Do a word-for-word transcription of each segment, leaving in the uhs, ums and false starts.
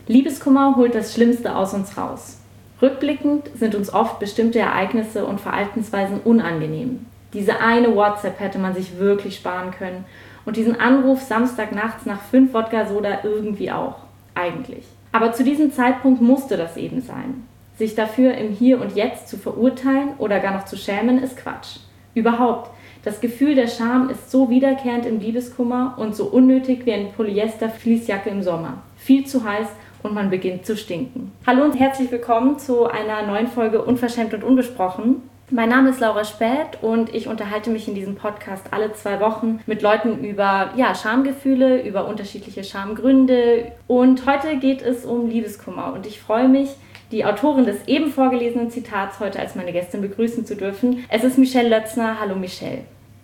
Liebeskummer holt das Schlimmste aus uns raus. Rückblickend sind uns oft bestimmte Ereignisse und Verhaltensweisen unangenehm. Diese eine WhatsApp hätte man sich wirklich sparen können. Und diesen Anruf Samstagnachts nach fünf Wodka-Soda irgendwie auch. Eigentlich. Aber zu diesem Zeitpunkt musste das eben sein. Sich dafür im Hier und Jetzt zu verurteilen oder gar noch zu schämen, ist Quatsch. Überhaupt, das Gefühl der Scham ist so wiederkehrend im Liebeskummer und so unnötig wie eine Polyester-Fließjacke im Sommer. Viel zu heiß und man beginnt zu stinken. Hallo und herzlich willkommen zu einer neuen Folge Unverschämt und Unbesprochen. Mein Name ist Laura Späth und ich unterhalte mich in diesem Podcast alle zwei Wochen mit Leuten über ja, Schamgefühle, über unterschiedliche Schamgründe. Und heute geht es um Liebeskummer und ich freue mich, die Autorin des eben vorgelesenen Zitats heute als meine Gästin begrüßen zu dürfen. Es ist Michelle Lötzner. Hallo Michelle.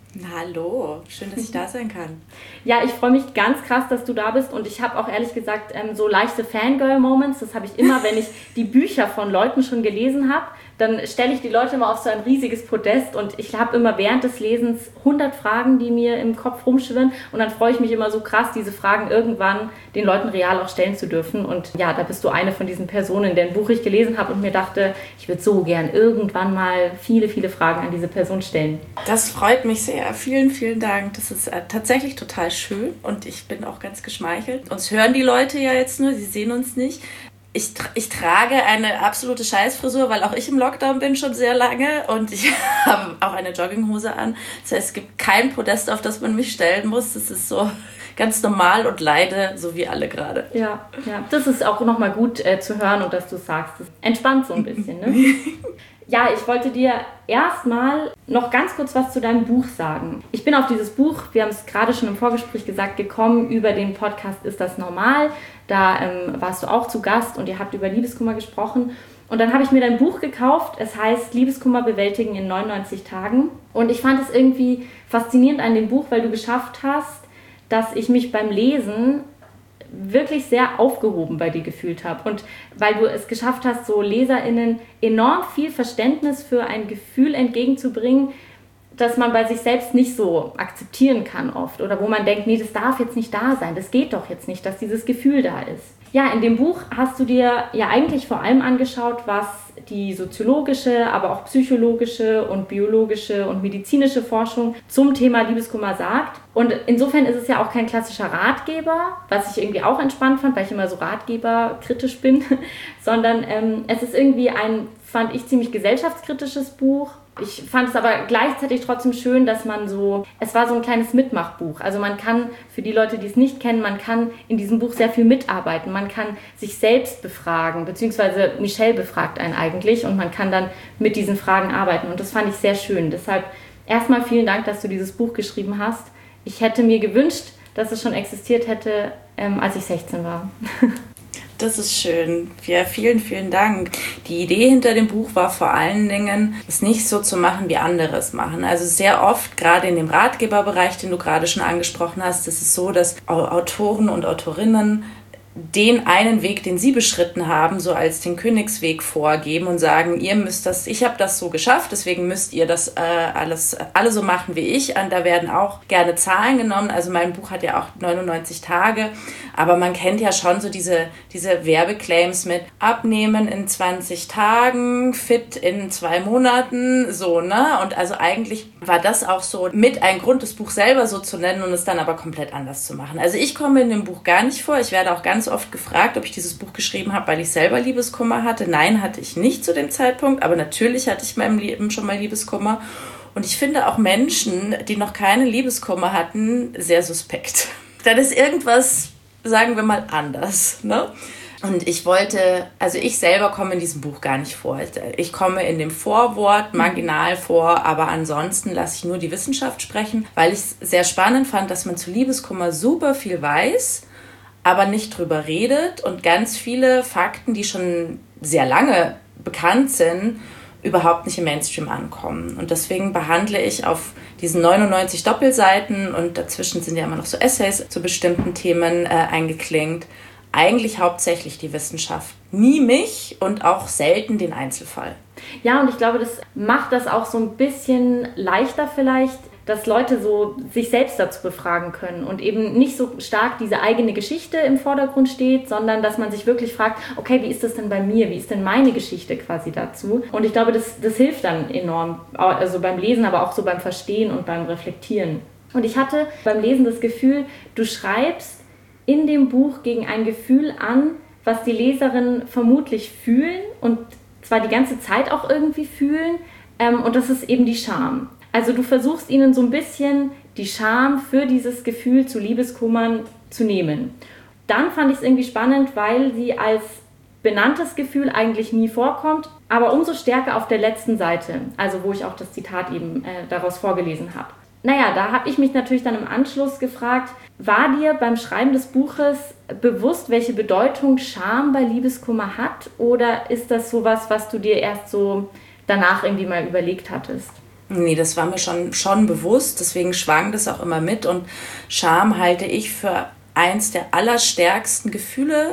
Hallo, schön, dass ich da sein kann. Ja, ich freue mich ganz krass, dass du da bist und ich habe auch ehrlich gesagt ähm, so leichte Fangirl-Moments. Das habe ich immer, wenn ich die Bücher von Leuten schon gelesen habe. Dann stelle ich die Leute immer auf so ein riesiges Podest und ich habe immer während des Lesens hundert Fragen, die mir im Kopf rumschwirren und dann freue ich mich immer so krass, diese Fragen irgendwann den Leuten real auch stellen zu dürfen. Und ja, da bist du eine von diesen Personen, deren Buch ich gelesen habe und mir dachte, ich würde so gern irgendwann mal viele, viele Fragen an diese Person stellen. Das freut mich sehr. Vielen, vielen Dank. Das ist äh, tatsächlich total schön und ich bin auch ganz geschmeichelt. Uns hören die Leute ja jetzt nur, sie sehen uns nicht. Ich, tra- ich trage eine absolute Scheißfrisur, weil auch ich im Lockdown bin schon sehr lange und ich habe auch eine Jogginghose an. Das heißt, es gibt kein Podest, auf das man mich stellen muss. Das ist so ganz normal und leide, so wie alle gerade. Ja, ja, das ist auch nochmal gut äh, zu hören und dass du sagst. Das entspannt so ein bisschen, ne? Ja, ich wollte dir erstmal noch ganz kurz was zu deinem Buch sagen. Ich bin auf dieses Buch, wir haben es gerade schon im Vorgespräch gesagt, gekommen über den Podcast Ist das normal? Da ähm, warst du auch zu Gast und ihr habt über Liebeskummer gesprochen. Und dann habe ich mir dein Buch gekauft. Es heißt Liebeskummer bewältigen in neunundneunzig Tagen. Und ich fand es irgendwie faszinierend an dem Buch, weil du geschafft hast, dass ich mich beim Lesen wirklich sehr aufgehoben bei dir gefühlt habe und weil du es geschafft hast, so LeserInnen enorm viel Verständnis für ein Gefühl entgegenzubringen, das man bei sich selbst nicht so akzeptieren kann oft oder wo man denkt, nee, das darf jetzt nicht da sein, das geht doch jetzt nicht, dass dieses Gefühl da ist. Ja, in dem Buch hast du dir ja eigentlich vor allem angeschaut, was die soziologische, aber auch psychologische und biologische und medizinische Forschung zum Thema Liebeskummer sagt. Und insofern ist es ja auch kein klassischer Ratgeber, was ich irgendwie auch entspannt fand, weil ich immer so ratgeberkritisch bin, sondern ähm, es ist irgendwie ein, fand ich, ziemlich gesellschaftskritisches Buch. Ich fand es aber gleichzeitig trotzdem schön, dass man so, es war so ein kleines Mitmachbuch. Also man kann, für die Leute, die es nicht kennen, man kann in diesem Buch sehr viel mitarbeiten. Man kann sich selbst befragen, beziehungsweise Michelle befragt einen eigentlich und man kann dann mit diesen Fragen arbeiten. Und das fand ich sehr schön. Deshalb erstmal vielen Dank, dass du dieses Buch geschrieben hast. Ich hätte mir gewünscht, dass es schon existiert hätte, ähm, als ich sechzehn war. Das ist schön. Ja, vielen, vielen Dank. Die Idee hinter dem Buch war vor allen Dingen, es nicht so zu machen, wie andere es machen. Also sehr oft, gerade in dem Ratgeberbereich, den du gerade schon angesprochen hast, ist es so, dass Autoren und Autorinnen den einen Weg, den sie beschritten haben, so als den Königsweg vorgeben und sagen, ihr müsst das, ich habe das so geschafft, deswegen müsst ihr das äh, alles alle so machen wie ich. Und da werden auch gerne Zahlen genommen. Also mein Buch hat ja auch neunundneunzig Tage, aber man kennt ja schon so diese, diese Werbeclaims mit Abnehmen in zwanzig Tagen, fit in zwei Monaten, so, ne? Und also eigentlich war das auch so mit ein Grund, das Buch selber so zu nennen und es dann aber komplett anders zu machen. Also ich komme in dem Buch gar nicht vor. Ich werde auch ganz oft gefragt, ob ich dieses Buch geschrieben habe, weil ich selber Liebeskummer hatte. Nein, hatte ich nicht zu dem Zeitpunkt, aber natürlich hatte ich in meinem Leben schon mal Liebeskummer. Und ich finde auch Menschen, die noch keine Liebeskummer hatten, sehr suspekt. Dann ist irgendwas, sagen wir mal, anders, ne? Und ich wollte, also ich selber komme in diesem Buch gar nicht vor. Ich komme in dem Vorwort marginal vor, aber ansonsten lasse ich nur die Wissenschaft sprechen, weil ich es sehr spannend fand, dass man zu Liebeskummer super viel weiß, aber nicht drüber redet und ganz viele Fakten, die schon sehr lange bekannt sind, überhaupt nicht im Mainstream ankommen. Und deswegen behandle ich auf diesen neunundneunzig Doppelseiten und dazwischen sind ja immer noch so Essays zu bestimmten Themen äh, eingeklinkt, eigentlich hauptsächlich die Wissenschaft. Nie mich und auch selten den Einzelfall. Ja, und ich glaube, das macht das auch so ein bisschen leichter vielleicht, dass Leute so sich selbst dazu befragen können und eben nicht so stark diese eigene Geschichte im Vordergrund steht, sondern dass man sich wirklich fragt, okay, wie ist das denn bei mir? Wie ist denn meine Geschichte quasi dazu? Und ich glaube, das, das hilft dann enorm, also beim Lesen, aber auch so beim Verstehen und beim Reflektieren. Und ich hatte beim Lesen das Gefühl, du schreibst in dem Buch gegen ein Gefühl an, was die Leserinnen vermutlich fühlen und zwar die ganze Zeit auch irgendwie fühlen, ähm, und das ist eben die Scham. Also du versuchst ihnen so ein bisschen die Scham für dieses Gefühl zu Liebeskummern zu nehmen. Dann fand ich es irgendwie spannend, weil sie als benanntes Gefühl eigentlich nie vorkommt, aber umso stärker auf der letzten Seite, also wo ich auch das Zitat eben äh, daraus vorgelesen habe. Naja, da habe ich mich natürlich dann im Anschluss gefragt, war dir beim Schreiben des Buches bewusst, welche Bedeutung Scham bei Liebeskummer hat? Oder ist das sowas, was du dir erst so danach irgendwie mal überlegt hattest? Nee, das war mir schon, schon bewusst, deswegen schwang das auch immer mit. Und Scham halte ich für eins der allerstärksten Gefühle,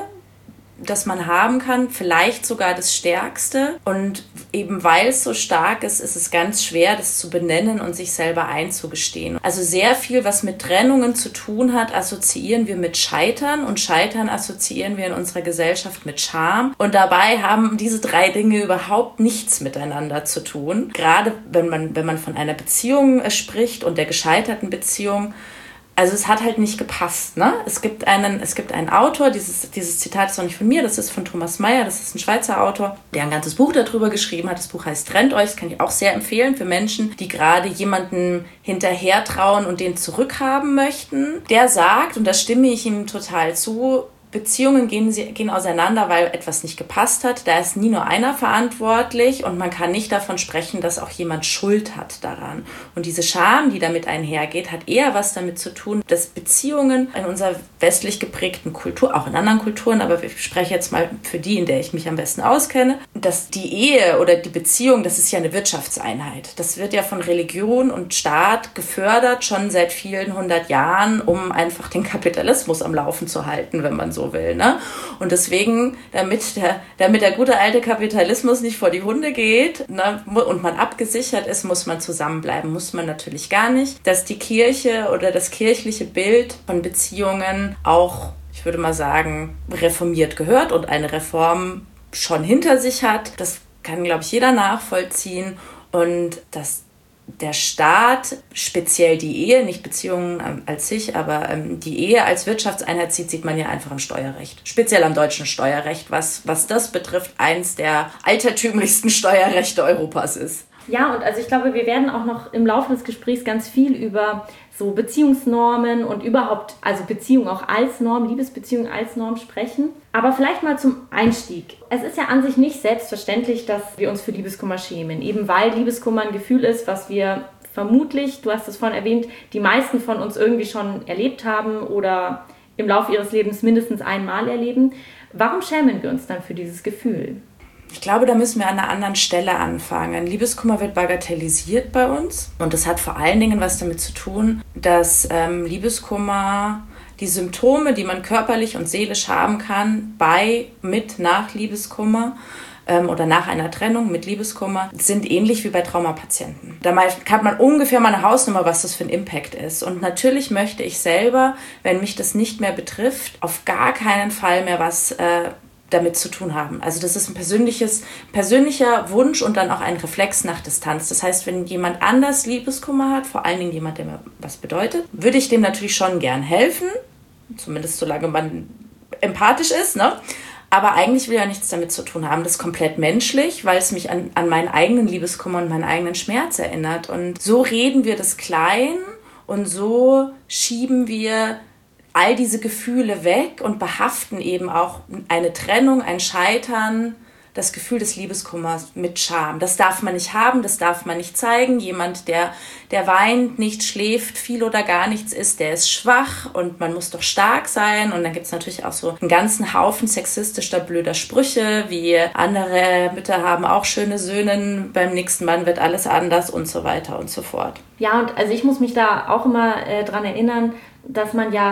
das man haben kann, vielleicht sogar das Stärkste. Und eben weil es so stark ist, ist es ganz schwer, das zu benennen und sich selber einzugestehen. Also sehr viel, was mit Trennungen zu tun hat, assoziieren wir mit Scheitern und Scheitern assoziieren wir in unserer Gesellschaft mit Scham. Und dabei haben diese drei Dinge überhaupt nichts miteinander zu tun. Gerade wenn man, wenn man von einer Beziehung spricht und der gescheiterten Beziehung, also es hat halt nicht gepasst, ne? Es gibt einen, es gibt einen Autor, dieses, dieses Zitat ist auch nicht von mir, das ist von Thomas Mayer, das ist ein Schweizer Autor, der ein ganzes Buch darüber geschrieben hat. Das Buch heißt Trennt euch, das kann ich auch sehr empfehlen für Menschen, die gerade jemanden hinterher trauen und den zurückhaben möchten. Der sagt, und da stimme ich ihm total zu, Beziehungen gehen, gehen auseinander, weil etwas nicht gepasst hat. Da ist nie nur einer verantwortlich und man kann nicht davon sprechen, dass auch jemand Schuld hat daran. Und diese Scham, die damit einhergeht, hat eher was damit zu tun, dass Beziehungen in unserer westlich geprägten Kultur, auch in anderen Kulturen, aber ich spreche jetzt mal für die, in der ich mich am besten auskenne, dass die Ehe oder die Beziehung, das ist ja eine Wirtschaftseinheit. Das wird ja von Religion und Staat gefördert, schon seit vielen hundert Jahren, um einfach den Kapitalismus am Laufen zu halten, wenn man so will, ne? Und deswegen, damit der, damit der gute alte Kapitalismus nicht vor die Hunde geht, ne, und man abgesichert ist, muss man zusammenbleiben. Muss man natürlich gar nicht. Dass die Kirche oder das kirchliche Bild von Beziehungen auch, ich würde mal sagen, reformiert gehört und eine Reform schon hinter sich hat, das kann, glaube ich, jeder nachvollziehen. Und dass der Staat, speziell die Ehe, nicht Beziehungen als sich, aber ähm, die Ehe als Wirtschaftseinheit sieht, sieht man ja einfach im Steuerrecht. Speziell am deutschen Steuerrecht, was, was das betrifft, eins der altertümlichsten Steuerrechte Europas ist. Ja, und also ich glaube, wir werden auch noch im Laufe des Gesprächs ganz viel über so Beziehungsnormen und überhaupt, also Beziehung auch als Norm, Liebesbeziehung als Norm sprechen. Aber vielleicht mal zum Einstieg. Es ist ja an sich nicht selbstverständlich, dass wir uns für Liebeskummer schämen. Eben weil Liebeskummer ein Gefühl ist, was wir vermutlich, du hast es vorhin erwähnt, die meisten von uns irgendwie schon erlebt haben oder im Laufe ihres Lebens mindestens einmal erleben. Warum schämen wir uns dann für dieses Gefühl? Ich glaube, da müssen wir an einer anderen Stelle anfangen. Liebeskummer wird bagatellisiert bei uns und das hat vor allen Dingen was damit zu tun, dass ähm, Liebeskummer, die Symptome, die man körperlich und seelisch haben kann, bei, mit, nach Liebeskummer ähm, oder nach einer Trennung mit Liebeskummer, sind ähnlich wie bei Traumapatienten. Da hat man ungefähr mal eine Hausnummer, was das für ein Impact ist. Und natürlich möchte ich selber, wenn mich das nicht mehr betrifft, auf gar keinen Fall mehr was äh, damit zu tun haben. Also das ist ein persönliches, persönlicher Wunsch und dann auch ein Reflex nach Distanz. Das heißt, wenn jemand anders Liebeskummer hat, vor allen Dingen jemand, der mir was bedeutet, würde ich dem natürlich schon gern helfen, zumindest solange man empathisch ist, ne? Aber eigentlich will er nichts damit zu tun haben. Das ist komplett menschlich, weil es mich an, an meinen eigenen Liebeskummer und meinen eigenen Schmerz erinnert. Und so reden wir das klein und so schieben wir all diese Gefühle weg und behaften eben auch eine Trennung, ein Scheitern, das Gefühl des Liebeskummers mit Scham. Das darf man nicht haben, das darf man nicht zeigen. Jemand, der, der weint, nicht schläft, viel oder gar nichts isst, der ist schwach und man muss doch stark sein. Und dann gibt es natürlich auch so einen ganzen Haufen sexistischer, blöder Sprüche, wie andere Mütter haben auch schöne Söhne, beim nächsten Mann wird alles anders und so weiter und so fort. Ja, und also ich muss mich da auch immer äh, dran erinnern, dass man ja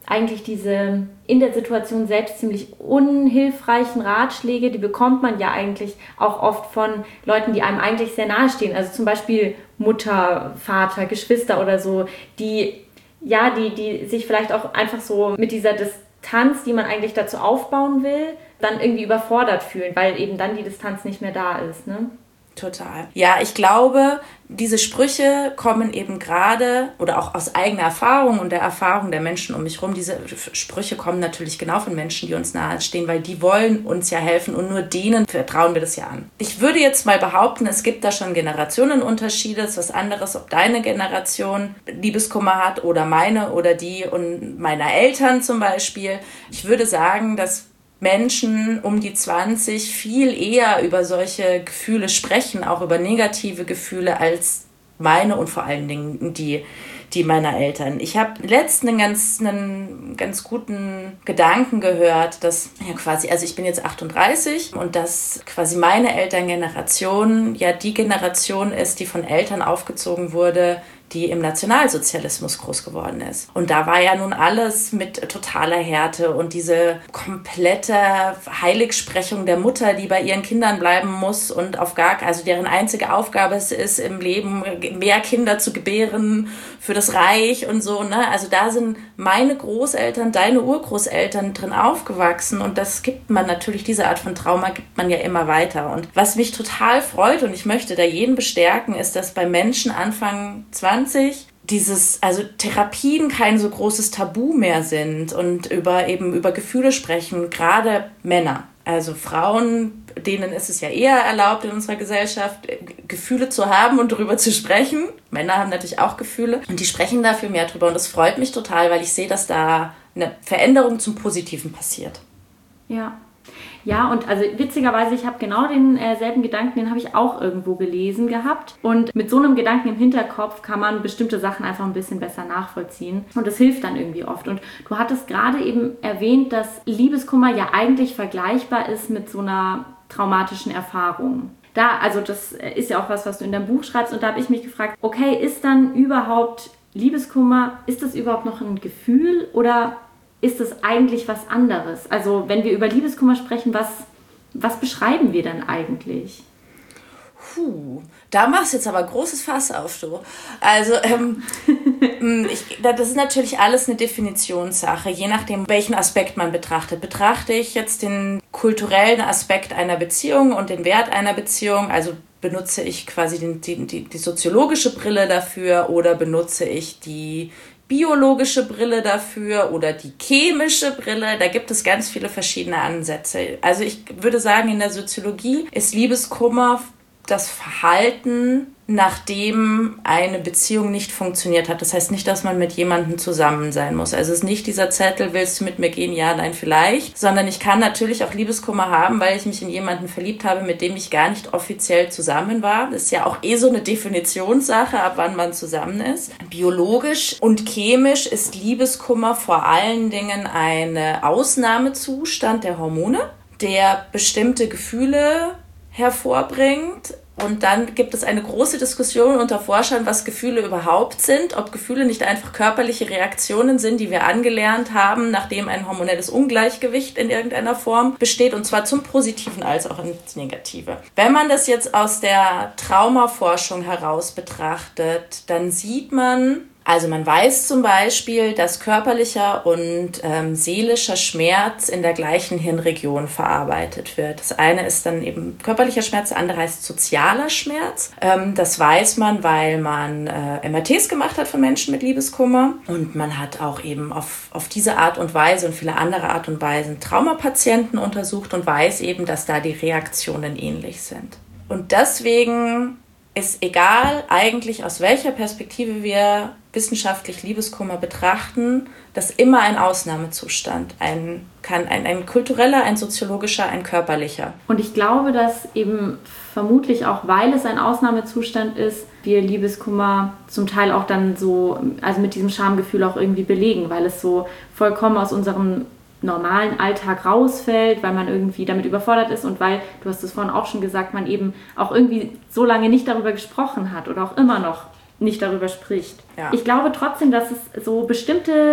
eigentlich diese in der Situation selbst ziemlich unhilfreichen Ratschläge, die bekommt man ja eigentlich auch oft von Leuten, die einem eigentlich sehr nahe stehen. Also zum Beispiel Mutter, Vater, Geschwister oder so, die, ja, die, die sich vielleicht auch einfach so mit dieser Distanz, die man eigentlich dazu aufbauen will, dann irgendwie überfordert fühlen, weil eben dann die Distanz nicht mehr da ist, ne? Total. Ja, ich glaube, diese Sprüche kommen eben gerade oder auch aus eigener Erfahrung und der Erfahrung der Menschen um mich herum. Diese Sprüche kommen natürlich genau von Menschen, die uns nahe stehen, weil die wollen uns ja helfen und nur denen vertrauen wir das ja an. Ich würde jetzt mal behaupten, es gibt da schon Generationenunterschiede. Es ist was anderes, ob deine Generation Liebeskummer hat oder meine oder die und meiner Eltern zum Beispiel. Ich würde sagen, dass Menschen um die zwanzig viel eher über solche Gefühle sprechen, auch über negative Gefühle, als meine und vor allen Dingen die, die meiner Eltern. Ich habe letztens einen ganz, einen ganz guten Gedanken gehört, dass ja quasi, also ich bin jetzt achtunddreißig und dass quasi meine Elterngeneration ja die Generation ist, die von Eltern aufgezogen wurde, die im Nationalsozialismus groß geworden ist. Und da war ja nun alles mit totaler Härte und diese komplette Heiligsprechung der Mutter, die bei ihren Kindern bleiben muss und auf gar, also deren einzige Aufgabe es ist, im Leben mehr Kinder zu gebären für das Reich und so, ne? Also da sind meine Großeltern, deine Urgroßeltern drin aufgewachsen und das gibt man natürlich, diese Art von Trauma gibt man ja immer weiter. Und was mich total freut und ich möchte da jeden bestärken, ist, dass bei Menschen Anfang zwanzig dieses, also Therapien kein so großes Tabu mehr sind und über eben über Gefühle sprechen, gerade Männer. Also Frauen, denen ist es ja eher erlaubt in unserer Gesellschaft, Gefühle zu haben und darüber zu sprechen. Männer haben natürlich auch Gefühle und die sprechen dafür mehr drüber und das freut mich total, weil ich sehe, dass da eine Veränderung zum Positiven passiert. Ja. Ja, und also witzigerweise, ich habe genau denselben äh, Gedanken, den habe ich auch irgendwo gelesen gehabt. Und mit so einem Gedanken im Hinterkopf kann man bestimmte Sachen einfach ein bisschen besser nachvollziehen. Und das hilft dann irgendwie oft. Und du hattest gerade eben erwähnt, dass Liebeskummer ja eigentlich vergleichbar ist mit so einer traumatischen Erfahrung. Da, also das ist ja auch was, was du in deinem Buch schreibst. Und da habe ich mich gefragt, okay, ist dann überhaupt Liebeskummer, ist das überhaupt noch ein Gefühl oder ist es eigentlich was anderes? Also wenn wir über Liebeskummer sprechen, was, was beschreiben wir dann eigentlich? Puh, da machst du jetzt aber ein großes Fass auf, du. Also ähm, ich, das ist natürlich alles eine Definitionssache, je nachdem, welchen Aspekt man betrachtet. Betrachte ich jetzt den kulturellen Aspekt einer Beziehung und den Wert einer Beziehung, also benutze ich quasi den, die, die, die soziologische Brille dafür oder benutze ich die biologische Brille dafür oder die chemische Brille, da gibt es ganz viele verschiedene Ansätze. Also ich würde sagen, in der Soziologie ist Liebeskummer das Verhalten, nachdem eine Beziehung nicht funktioniert hat. Das heißt nicht, dass man mit jemandem zusammen sein muss. Also es ist nicht dieser Zettel, willst du mit mir gehen? Ja, nein, vielleicht. Sondern ich kann natürlich auch Liebeskummer haben, weil ich mich in jemanden verliebt habe, mit dem ich gar nicht offiziell zusammen war. Das ist ja auch eh so eine Definitionssache, ab wann man zusammen ist. Biologisch und chemisch ist Liebeskummer vor allen Dingen ein Ausnahmezustand der Hormone, der bestimmte Gefühle hervorbringt. Und dann gibt es eine große Diskussion unter Forschern, was Gefühle überhaupt sind, ob Gefühle nicht einfach körperliche Reaktionen sind, die wir angelernt haben, nachdem ein hormonelles Ungleichgewicht in irgendeiner Form besteht, und zwar zum Positiven als auch ins Negative. Wenn man das jetzt aus der Traumaforschung heraus betrachtet, dann sieht man, also man weiß zum Beispiel, dass körperlicher und ähm, seelischer Schmerz in der gleichen Hirnregion verarbeitet wird. Das eine ist dann eben körperlicher Schmerz, das andere heißt sozialer Schmerz. Ähm, das weiß man, weil man äh, M R Ts gemacht hat von Menschen mit Liebeskummer und man hat auch eben auf, auf diese Art und Weise und viele andere Art und Weisen Traumapatienten untersucht und weiß eben, dass da die Reaktionen ähnlich sind. Und deswegen ist egal eigentlich, aus welcher Perspektive wir wissenschaftlich Liebeskummer betrachten, das immer ein Ausnahmezustand, ein, kann ein, ein kultureller, ein soziologischer, ein körperlicher. Und ich glaube, dass eben vermutlich auch, weil es ein Ausnahmezustand ist, wir Liebeskummer zum Teil auch dann so, also mit diesem Schamgefühl auch irgendwie belegen, weil es so vollkommen aus unserem normalen Alltag rausfällt, weil man irgendwie damit überfordert ist und weil, du hast es vorhin auch schon gesagt, man eben auch irgendwie so lange nicht darüber gesprochen hat oder auch immer noch nicht darüber spricht. Ja. Ich glaube trotzdem, dass es so bestimmte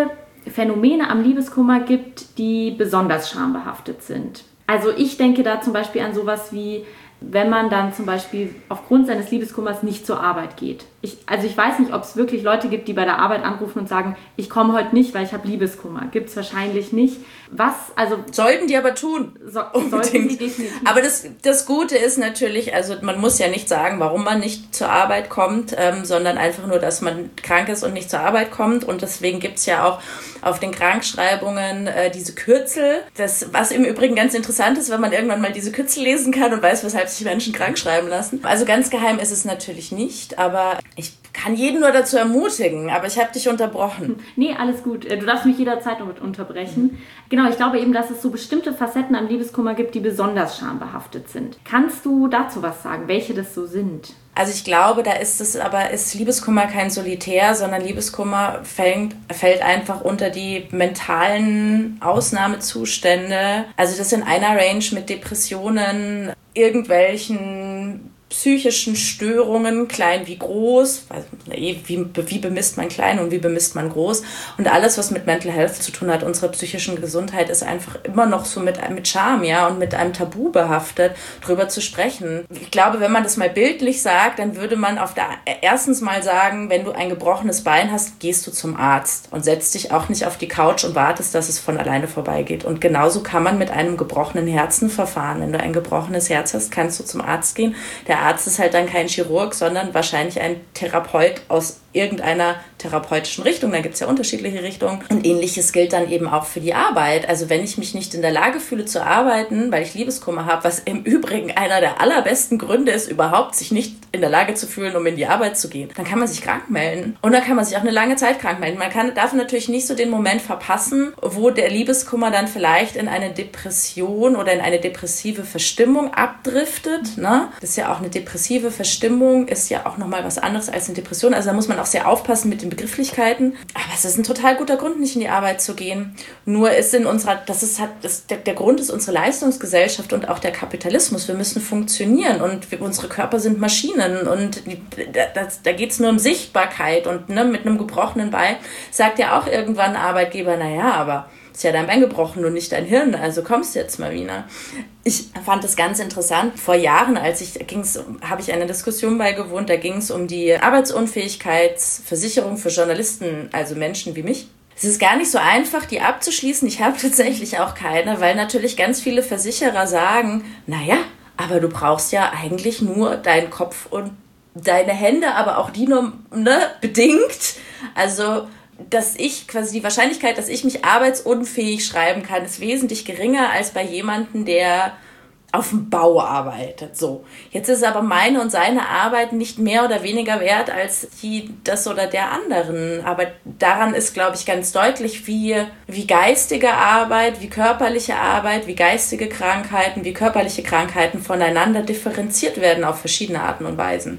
Phänomene am Liebeskummer gibt, die besonders schambehaftet sind. Also ich denke da zum Beispiel an sowas wie, wenn man dann zum Beispiel aufgrund seines Liebeskummers nicht zur Arbeit geht. Ich, also ich weiß nicht, ob es wirklich Leute gibt, die bei der Arbeit anrufen und sagen, ich komme heute nicht, weil ich habe Liebeskummer. Gibt es wahrscheinlich nicht. Was, also... Sollten die aber tun. So, sollten sie definitiv. Aber das, das Gute ist natürlich, also man muss ja nicht sagen, warum man nicht zur Arbeit kommt, ähm, sondern einfach nur, dass man krank ist und nicht zur Arbeit kommt. Und deswegen gibt es ja auch auf den Krankschreibungen äh, diese Kürzel. Das, was im Übrigen ganz interessant ist, wenn man irgendwann mal diese Kürzel lesen kann und weiß, weshalb sich Menschen krank schreiben lassen. Also ganz geheim ist es natürlich nicht, aber ich kann jeden nur dazu ermutigen, aber ich habe dich unterbrochen. Nee, alles gut. Du darfst mich jederzeit unterbrechen. Mhm. Genau, ich glaube eben, dass es so bestimmte Facetten am Liebeskummer gibt, die besonders schambehaftet sind. Kannst du dazu was sagen, welche das so sind? Also ich glaube, da ist es aber, ist Liebeskummer kein Solitär, sondern Liebeskummer fällt, fällt einfach unter die mentalen Ausnahmezustände. Also das in einer Range mit Depressionen, irgendwelchen psychischen Störungen, klein wie groß, wie, wie bemisst man klein und wie bemisst man groß, und alles, was mit Mental Health zu tun hat, unsere psychischen Gesundheit, ist einfach immer noch so mit, mit Scham, ja, und mit einem Tabu behaftet, drüber zu sprechen. Ich glaube, wenn man das mal bildlich sagt, dann würde man auf der, erstens mal sagen, wenn du ein gebrochenes Bein hast, gehst du zum Arzt und setzt dich auch nicht auf die Couch und wartest, dass es von alleine vorbeigeht. Und genauso kann man mit einem gebrochenen Herzen verfahren. Wenn du ein gebrochenes Herz hast, kannst du zum Arzt gehen. Der Arzt ist halt dann kein Chirurg, sondern wahrscheinlich ein Therapeut aus irgendeiner therapeutischen Richtung. Da gibt es ja unterschiedliche Richtungen. Und Ähnliches gilt dann eben auch für die Arbeit. Also wenn ich mich nicht in der Lage fühle zu arbeiten, weil ich Liebeskummer habe, was im Übrigen einer der allerbesten Gründe ist, überhaupt sich nicht in der Lage zu fühlen, um in die Arbeit zu gehen, dann kann man sich krank melden. Und dann kann man sich auch eine lange Zeit krank melden. Man kann, darf natürlich nicht so den Moment verpassen, wo der Liebeskummer dann vielleicht in eine Depression oder in eine depressive Verstimmung abdriftet. Ne? Das ist ja auch eine depressive Verstimmung, ist ja auch nochmal was anderes als eine Depression. Also da muss man auch sehr aufpassen mit den Begrifflichkeiten. Aber es ist ein total guter Grund, nicht in die Arbeit zu gehen. Nur ist in unserer, das ist halt, das, der, der Grund ist unsere Leistungsgesellschaft und auch der Kapitalismus. Wir müssen funktionieren und wir, unsere Körper sind Maschinen und das, da geht es nur um Sichtbarkeit. Und ne, mit einem gebrochenen Bein sagt ja auch irgendwann ein Arbeitgeber, naja, aber ist ja dein Bein gebrochen und nicht dein Hirn, also kommst du jetzt mal wieder. Ich fand das ganz interessant. Vor Jahren, als ich ging's, habe ich eine Diskussion beigewohnt, da ging es um die Arbeitsunfähigkeitsversicherung für Journalisten, also Menschen wie mich. Es ist gar nicht so einfach, die abzuschließen. Ich habe tatsächlich auch keine, weil natürlich ganz viele Versicherer sagen, naja, aber du brauchst ja eigentlich nur deinen Kopf und deine Hände, aber auch die nur ne, bedingt. Also dass ich quasi die Wahrscheinlichkeit, dass ich mich arbeitsunfähig schreiben kann, ist wesentlich geringer als bei jemandem, der auf dem Bau arbeitet. So. Jetzt ist aber meine und seine Arbeit nicht mehr oder weniger wert als die des oder der anderen. Aber daran ist, glaube ich, ganz deutlich, wie, wie geistige Arbeit, wie körperliche Arbeit, wie geistige Krankheiten, wie körperliche Krankheiten voneinander differenziert werden auf verschiedene Arten und Weisen.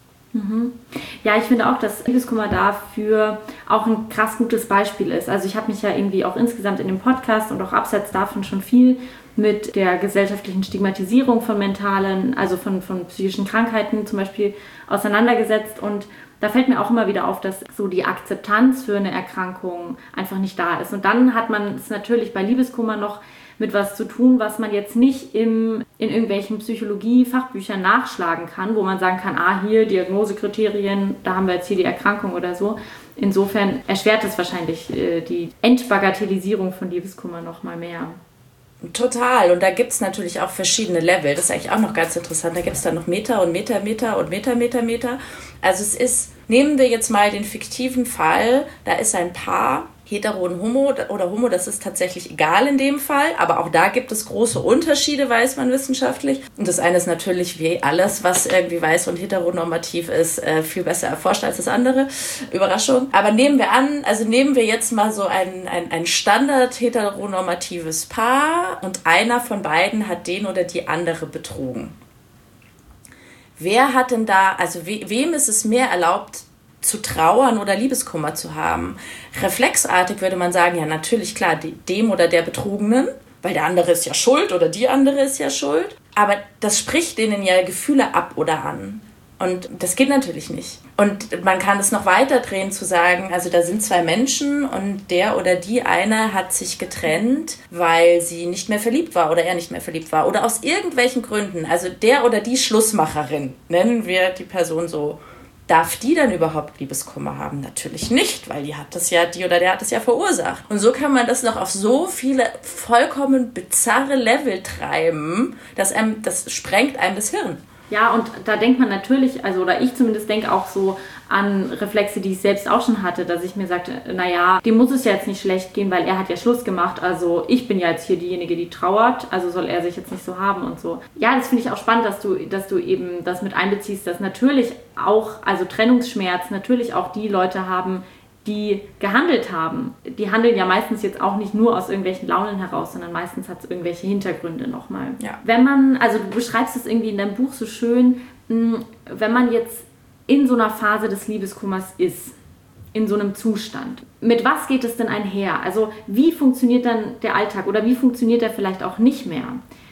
Ja, ich finde auch, dass Liebeskummer dafür auch ein krass gutes Beispiel ist. Also ich habe mich ja irgendwie auch insgesamt in dem Podcast und auch abseits davon schon viel mit der gesellschaftlichen Stigmatisierung von mentalen, also von, von psychischen Krankheiten zum Beispiel auseinandergesetzt. Und da fällt mir auch immer wieder auf, dass so die Akzeptanz für eine Erkrankung einfach nicht da ist. Und dann hat man es natürlich bei Liebeskummer noch mit was zu tun, was man jetzt nicht im, in irgendwelchen Psychologie-Fachbüchern nachschlagen kann, wo man sagen kann, ah, hier Diagnosekriterien, da haben wir jetzt hier die Erkrankung oder so. Insofern erschwert es wahrscheinlich äh, die Entbagatellisierung von Liebeskummer noch mal mehr. Total. Und da gibt es natürlich auch verschiedene Level. Das ist eigentlich auch noch ganz interessant. Da gibt es dann noch Meter und Meter, Meter und Meter, Meter, Meter. Also es ist, nehmen wir jetzt mal den fiktiven Fall, da ist ein Paar, hetero und homo oder homo, das ist tatsächlich egal in dem Fall, aber auch da gibt es große Unterschiede, weiß man wissenschaftlich. Und das eine ist natürlich wie alles, was irgendwie weiß und heteronormativ ist, viel besser erforscht als das andere. Überraschung. Aber nehmen wir an, also nehmen wir jetzt mal so ein, ein, ein Standard heteronormatives Paar und einer von beiden hat den oder die andere betrogen. Wer hat denn da, also we, wem ist es mehr erlaubt, zu trauern oder Liebeskummer zu haben? Reflexartig würde man sagen, ja natürlich, klar, dem oder der Betrogenen, weil der andere ist ja schuld oder die andere ist ja schuld. Aber das spricht denen ja Gefühle ab oder an. Und das geht natürlich nicht. Und man kann es noch weiter drehen zu sagen, also da sind zwei Menschen und der oder die eine hat sich getrennt, weil sie nicht mehr verliebt war oder er nicht mehr verliebt war oder aus irgendwelchen Gründen. Also der oder die Schlussmacherin, nennen wir die Person so. Darf die dann überhaupt Liebeskummer haben? Natürlich nicht, weil die hat das ja, die oder der hat das ja verursacht. Und so kann man das noch auf so viele vollkommen bizarre Level treiben, dass einem, das sprengt einem das Hirn. Ja, und da denkt man natürlich, also oder ich zumindest denke auch so an Reflexe, die ich selbst auch schon hatte, dass ich mir sagte, naja, dem muss es ja jetzt nicht schlecht gehen, weil er hat ja Schluss gemacht, also ich bin ja jetzt hier diejenige, die trauert, also soll er sich jetzt nicht so haben und so. Ja, das finde ich auch spannend, dass du, dass du eben das mit einbeziehst, dass natürlich auch, also Trennungsschmerz, natürlich auch die Leute haben, die gehandelt haben. Die handeln ja meistens jetzt auch nicht nur aus irgendwelchen Launen heraus, sondern meistens hat es irgendwelche Hintergründe nochmal. Ja. Wenn man, also du beschreibst es irgendwie in deinem Buch so schön, wenn man jetzt in so einer Phase des Liebeskummers ist, in so einem Zustand, mit was geht es denn einher? Also wie funktioniert dann der Alltag oder wie funktioniert er vielleicht auch nicht mehr?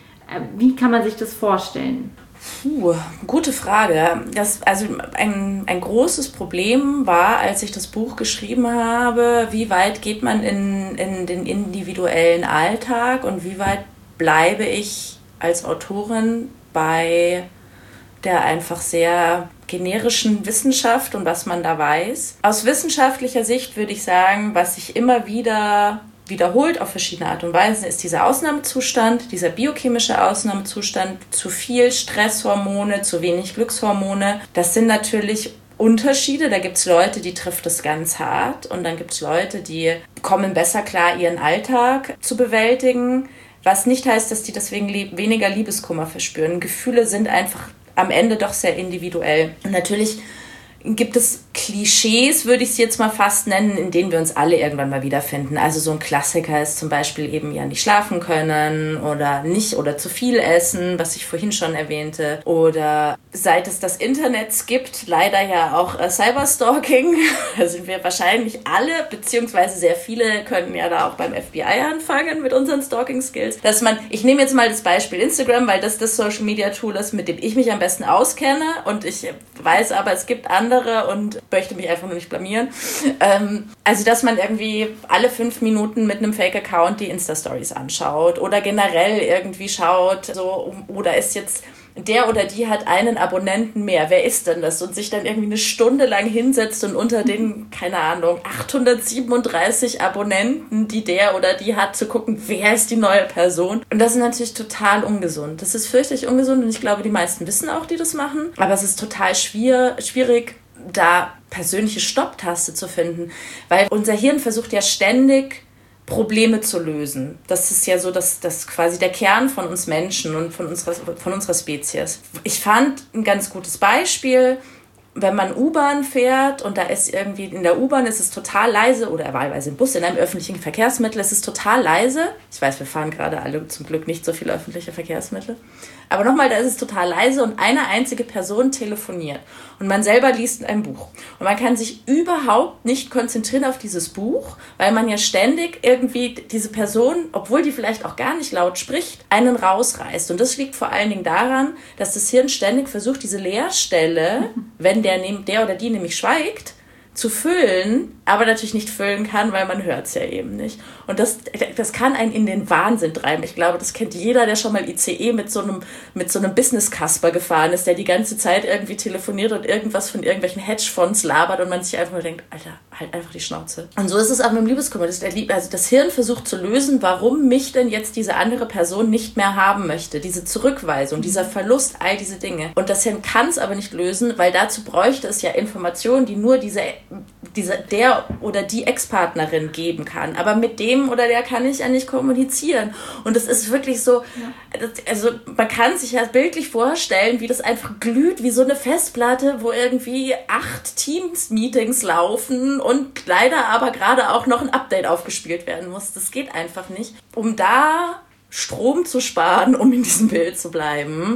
Wie kann man sich das vorstellen? Puh, gute Frage. Das, also ein, ein großes Problem war, als ich das Buch geschrieben habe, wie weit geht man in, in den individuellen Alltag und wie weit bleibe ich als Autorin bei der einfach sehr generischen Wissenschaft und was man da weiß. Aus wissenschaftlicher Sicht würde ich sagen, was ich immer wieder wiederholt auf verschiedene Art und Weise, ist dieser Ausnahmezustand, dieser biochemische Ausnahmezustand, zu viel Stresshormone, zu wenig Glückshormone. Das sind natürlich Unterschiede. Da gibt es Leute, die trifft es ganz hart und dann gibt es Leute, die kommen besser klar, ihren Alltag zu bewältigen, was nicht heißt, dass die deswegen lieb- weniger Liebeskummer verspüren. Gefühle sind einfach am Ende doch sehr individuell. Und natürlich gibt es Klischees, würde ich es jetzt mal fast nennen, in denen wir uns alle irgendwann mal wiederfinden. Also so ein Klassiker ist zum Beispiel eben ja nicht schlafen können oder nicht oder zu viel essen, was ich vorhin schon erwähnte. Oder seit es das Internet gibt, leider ja auch äh, Cyberstalking. Da sind wir wahrscheinlich alle, beziehungsweise sehr viele können ja da auch beim F B I anfangen mit unseren Stalking-Skills. Dass man, ich nehme jetzt mal das Beispiel Instagram, weil das das Social-Media-Tool ist, mit dem ich mich am besten auskenne und ich weiß aber, es gibt andere und möchte mich einfach nur nicht blamieren. Ähm, also, dass man irgendwie alle fünf Minuten mit einem Fake-Account die Insta-Stories anschaut oder generell irgendwie schaut, so, oder ist jetzt der oder die hat einen Abonnenten mehr, wer ist denn das? Und sich dann irgendwie eine Stunde lang hinsetzt und unter den, keine Ahnung, achthundertsiebenunddreißig Abonnenten, die der oder die hat, zu gucken, wer ist die neue Person. Und das ist natürlich total ungesund. Das ist fürchterlich ungesund und ich glaube, die meisten wissen auch, die das machen. Aber es ist total schwier- schwierig, da persönliche Stopptaste zu finden, weil unser Hirn versucht ja ständig, Probleme zu lösen. Das ist ja so das, das quasi der Kern von uns Menschen und von unserer, von unserer Spezies. Ich fand ein ganz gutes Beispiel, wenn man U-Bahn fährt und da ist irgendwie in der U-Bahn ist es total leise oder wahlweise im Bus, in einem öffentlichen Verkehrsmittel ist es total leise. Ich weiß, wir fahren gerade alle zum Glück nicht so viele öffentliche Verkehrsmittel. Aber nochmal, da ist es total leise und eine einzige Person telefoniert. Und man selber liest ein Buch. Und man kann sich überhaupt nicht konzentrieren auf dieses Buch, weil man ja ständig irgendwie diese Person, obwohl die vielleicht auch gar nicht laut spricht, einen rausreißt. Und das liegt vor allen Dingen daran, dass das Hirn ständig versucht, diese Leerstelle, wenn der, der oder die nämlich schweigt, zu füllen, aber natürlich nicht füllen kann, weil man hört es ja eben nicht. Und das, das kann einen in den Wahnsinn treiben. Ich glaube, das kennt jeder, der schon mal I C E mit so einem, mit so einem Business-Kasper gefahren ist, der die ganze Zeit irgendwie telefoniert und irgendwas von irgendwelchen Hedgefonds labert und man sich einfach nur denkt, Alter, halt einfach die Schnauze. Und so ist es auch mit dem Liebeskummer. Das, also das Hirn versucht zu lösen, warum mich denn jetzt diese andere Person nicht mehr haben möchte. Diese Zurückweisung, dieser Verlust, all diese Dinge. Und das Hirn kann es aber nicht lösen, weil dazu bräuchte es ja Informationen, die nur diese Diese, der oder die Ex-Partnerin geben kann. Aber mit dem oder der kann ich ja nicht kommunizieren. Und das ist wirklich so, ja. das, also man kann sich ja bildlich vorstellen, wie das einfach glüht, wie so eine Festplatte, wo irgendwie acht Teams-Meetings laufen und leider aber gerade auch noch ein Update aufgespielt werden muss. Das geht einfach nicht. Um da Strom zu sparen, um in diesem Bild zu bleiben,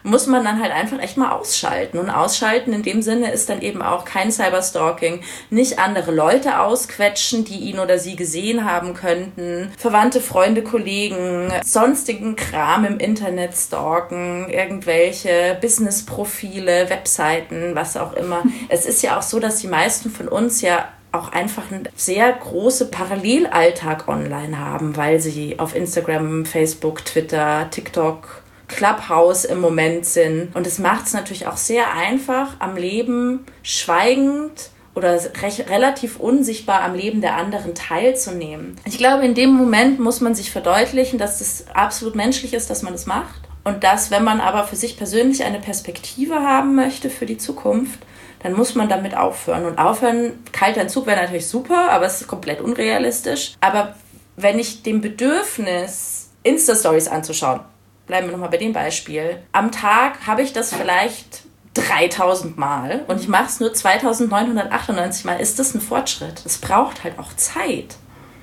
muss man dann halt einfach echt mal ausschalten. Und ausschalten in dem Sinne ist dann eben auch kein Cyberstalking, nicht andere Leute ausquetschen, die ihn oder sie gesehen haben könnten, Verwandte, Freunde, Kollegen, sonstigen Kram im Internet stalken, irgendwelche Businessprofile, Webseiten, was auch immer. Es ist ja auch so, dass die meisten von uns ja auch einfach einen sehr großen Parallelalltag online haben, weil sie auf Instagram, Facebook, Twitter, TikTok, Clubhouse im Moment sind. Und es macht es natürlich auch sehr einfach, am Leben schweigend oder recht, relativ unsichtbar am Leben der anderen teilzunehmen. Ich glaube, in dem Moment muss man sich verdeutlichen, dass das absolut menschlich ist, dass man das macht. Und dass, wenn man aber für sich persönlich eine Perspektive haben möchte für die Zukunft, dann muss man damit aufhören. Und aufhören, kalter Entzug wäre natürlich super, aber es ist komplett unrealistisch. Aber wenn ich dem Bedürfnis, Insta-Stories anzuschauen, bleiben wir nochmal bei dem Beispiel, am Tag habe ich das vielleicht dreitausend Mal und ich mache es nur zweitausendneunhundertachtundneunzig Mal, ist das ein Fortschritt. Es braucht halt auch Zeit.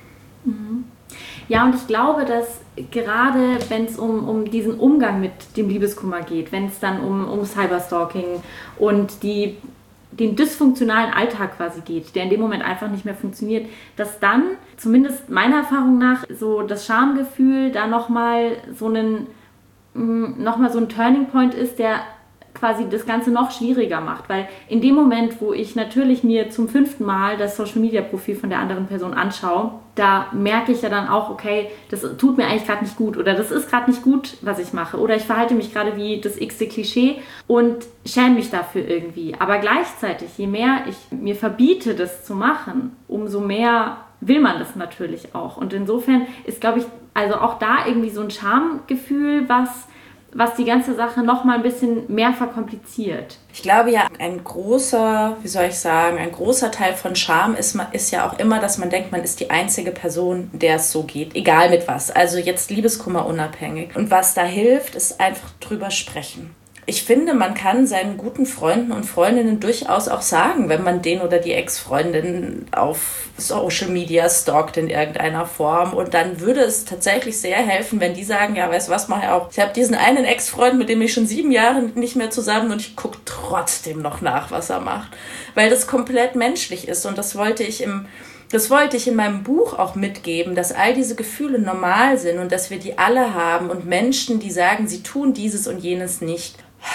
Ja, und ich glaube, dass gerade wenn es um, um diesen Umgang mit dem Liebeskummer geht, wenn es dann um, um Cyberstalking und die, den dysfunktionalen Alltag quasi geht, der in dem Moment einfach nicht mehr funktioniert, dass dann, zumindest meiner Erfahrung nach, so das Schamgefühl da nochmal so einen, noch mal so ein Turning Point ist, der quasi das Ganze noch schwieriger macht, weil in dem Moment, wo ich natürlich mir zum fünften Mal das Social-Media-Profil von der anderen Person anschaue, da merke ich ja dann auch, okay, das tut mir eigentlich gerade nicht gut oder das ist gerade nicht gut, was ich mache oder ich verhalte mich gerade wie das x-te Klischee und schäme mich dafür irgendwie. Aber gleichzeitig, je mehr ich mir verbiete, das zu machen, umso mehr will man das natürlich auch. Und insofern ist, glaube ich, also auch da irgendwie so ein Schamgefühl, was was die ganze Sache noch mal ein bisschen mehr verkompliziert. Ich glaube ja, ein großer, wie soll ich sagen, ein großer Teil von Scham ist, ist ja auch immer, dass man denkt, man ist die einzige Person, der es so geht, egal mit was. Also jetzt Liebeskummer unabhängig. Und was da hilft, ist einfach drüber sprechen. Ich finde, man kann seinen guten Freunden und Freundinnen durchaus auch sagen, wenn man den oder die Ex-Freundin auf Social Media stalkt in irgendeiner Form. Und dann würde es tatsächlich sehr helfen, wenn die sagen, ja, weißt du was, mach ich auch. Ich habe diesen einen Ex-Freund, mit dem ich schon sieben Jahre nicht mehr zusammen und ich gucke trotzdem noch nach, was er macht. Weil das komplett menschlich ist und das wollte ich im... Das wollte ich in meinem Buch auch mitgeben, dass all diese Gefühle normal sind und dass wir die alle haben und Menschen, die sagen, sie tun dieses und jenes nicht.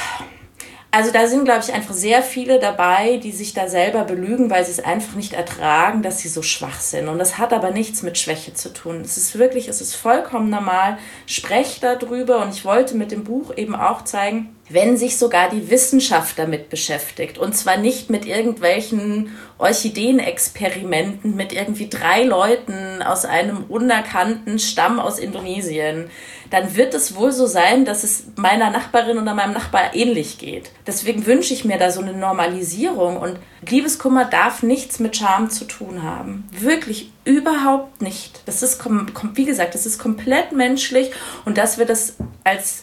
Also da sind, glaube ich, einfach sehr viele dabei, die sich da selber belügen, weil sie es einfach nicht ertragen, dass sie so schwach sind. Und das hat aber nichts mit Schwäche zu tun. Es ist wirklich, es ist vollkommen normal. Sprecht darüber und ich wollte mit dem Buch eben auch zeigen, wenn sich sogar die Wissenschaft damit beschäftigt und zwar nicht mit irgendwelchen Orchideenexperimenten mit irgendwie drei Leuten aus einem unerkannten Stamm aus Indonesien, dann wird es wohl so sein, dass es meiner Nachbarin oder meinem Nachbar ähnlich geht. Deswegen wünsche ich mir da so eine Normalisierung und Liebeskummer darf nichts mit Scham zu tun haben. Wirklich überhaupt nicht. Das ist, wie gesagt, das ist komplett menschlich und dass wir das als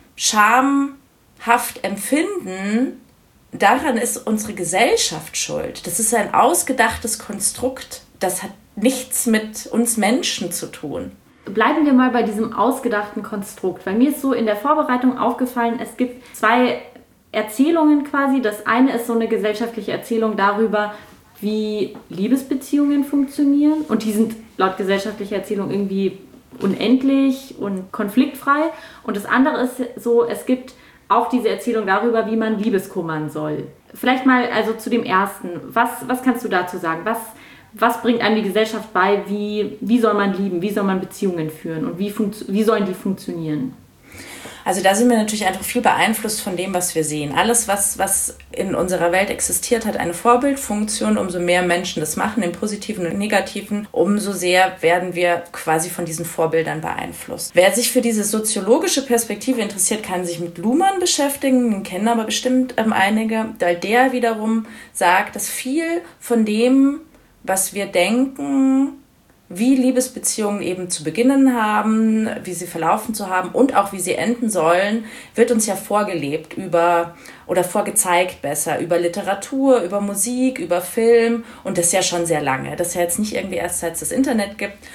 Scham haft empfinden, daran ist unsere Gesellschaft schuld. Das ist ein ausgedachtes Konstrukt. Das hat nichts mit uns Menschen zu tun. Bleiben wir mal bei diesem ausgedachten Konstrukt. Weil mir ist so in der Vorbereitung aufgefallen, es gibt zwei Erzählungen quasi. Das eine ist so eine gesellschaftliche Erzählung darüber, wie Liebesbeziehungen funktionieren. Und die sind laut gesellschaftlicher Erzählung irgendwie unendlich und konfliktfrei. Und das andere ist so, es gibt auch diese Erzählung darüber, wie man Liebeskummern soll. Vielleicht mal also zu dem ersten. Was, was kannst du dazu sagen? Was, was bringt einem die Gesellschaft bei? Wie, wie soll man lieben? Wie soll man Beziehungen führen? Und wie, funkt, wie sollen die funktionieren? Also da sind wir natürlich einfach viel beeinflusst von dem, was wir sehen. Alles, was, was in unserer Welt existiert, hat eine Vorbildfunktion. Umso mehr Menschen das machen, im Positiven und Negativen, umso sehr werden wir quasi von diesen Vorbildern beeinflusst. Wer sich für diese soziologische Perspektive interessiert, kann sich mit Luhmann beschäftigen, den kennen aber bestimmt ähm, einige, weil der wiederum sagt, dass viel von dem, was wir denken, wie Liebesbeziehungen eben zu beginnen haben, wie sie verlaufen zu haben und auch wie sie enden sollen, wird uns ja vorgelebt über oder vorgezeigt besser über Literatur, über Musik, über Film und das ja schon sehr lange. Das ist ja jetzt nicht irgendwie erst seit es das Internet gibt.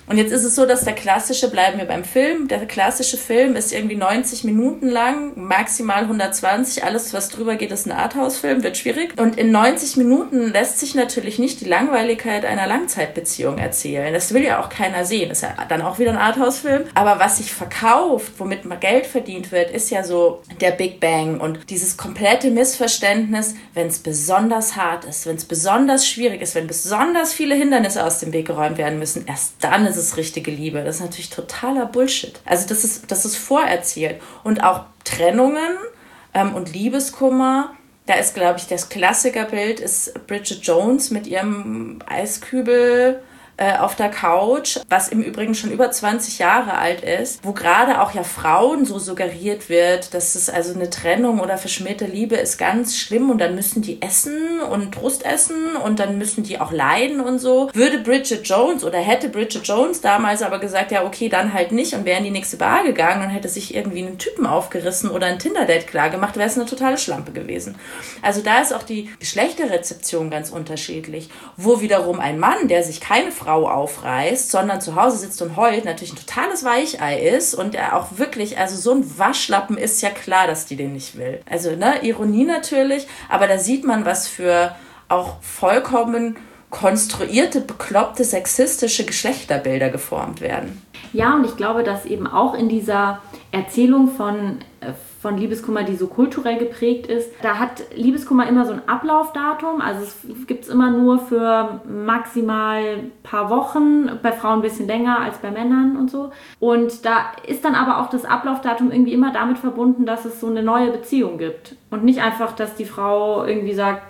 Und jetzt ist es so, dass der klassische, bleiben wir beim Film, der klassische Film ist irgendwie neunzig Minuten lang, maximal hundertzwanzig, alles was drüber geht, ist ein Arthouse-Film, wird schwierig. Und in neunzig Minuten lässt sich natürlich nicht die Langweiligkeit einer Langzeitbeziehung erzählen. Das will ja auch keiner sehen, ist ja dann auch wieder ein Arthouse-Film. Aber was sich verkauft, womit mal Geld verdient wird, ist ja so der Big Bang und dieses komplette Missverständnis, wenn es besonders hart ist, wenn es besonders schwierig ist, wenn besonders viele Hindernisse aus dem Weg geräumt werden müssen, erst dann ist es richtige Liebe. Das ist natürlich totaler Bullshit. Also das ist, das ist vorerzählt. Und auch Trennungen ähm, und Liebeskummer, da ist, glaube ich, das Klassikerbild ist Bridget Jones mit ihrem Eiskübel auf der Couch, was im Übrigen schon über zwanzig Jahre alt ist, wo gerade auch ja Frauen so suggeriert wird, dass es also eine Trennung oder verschmähte Liebe ist ganz schlimm und dann müssen die essen und Brust essen und dann müssen die auch leiden und so. Würde Bridget Jones oder hätte Bridget Jones damals aber gesagt, ja okay, dann halt nicht und wäre in die nächste Bar gegangen und hätte sich irgendwie einen Typen aufgerissen oder ein Tinder-Date klar gemacht, wäre es eine totale Schlampe gewesen. Also da ist auch die Geschlechterrezeption ganz unterschiedlich, wo wiederum ein Mann, der sich keine Frau aufreißt, sondern zu Hause sitzt und heult, natürlich ein totales Weichei ist und er auch wirklich, also so ein Waschlappen ist ja klar, dass die den nicht will. Also, ne, Ironie natürlich, aber da sieht man, was für auch vollkommen konstruierte, bekloppte, sexistische Geschlechterbilder geformt werden. Ja, und ich glaube, dass eben auch in dieser Erzählung von, von Liebeskummer, die so kulturell geprägt ist, da hat Liebeskummer immer so ein Ablaufdatum, also es gibt es immer nur für maximal ein paar Wochen, bei Frauen ein bisschen länger als bei Männern und so. Und da ist dann aber auch das Ablaufdatum irgendwie immer damit verbunden, dass es so eine neue Beziehung gibt. Und nicht einfach, dass die Frau irgendwie sagt,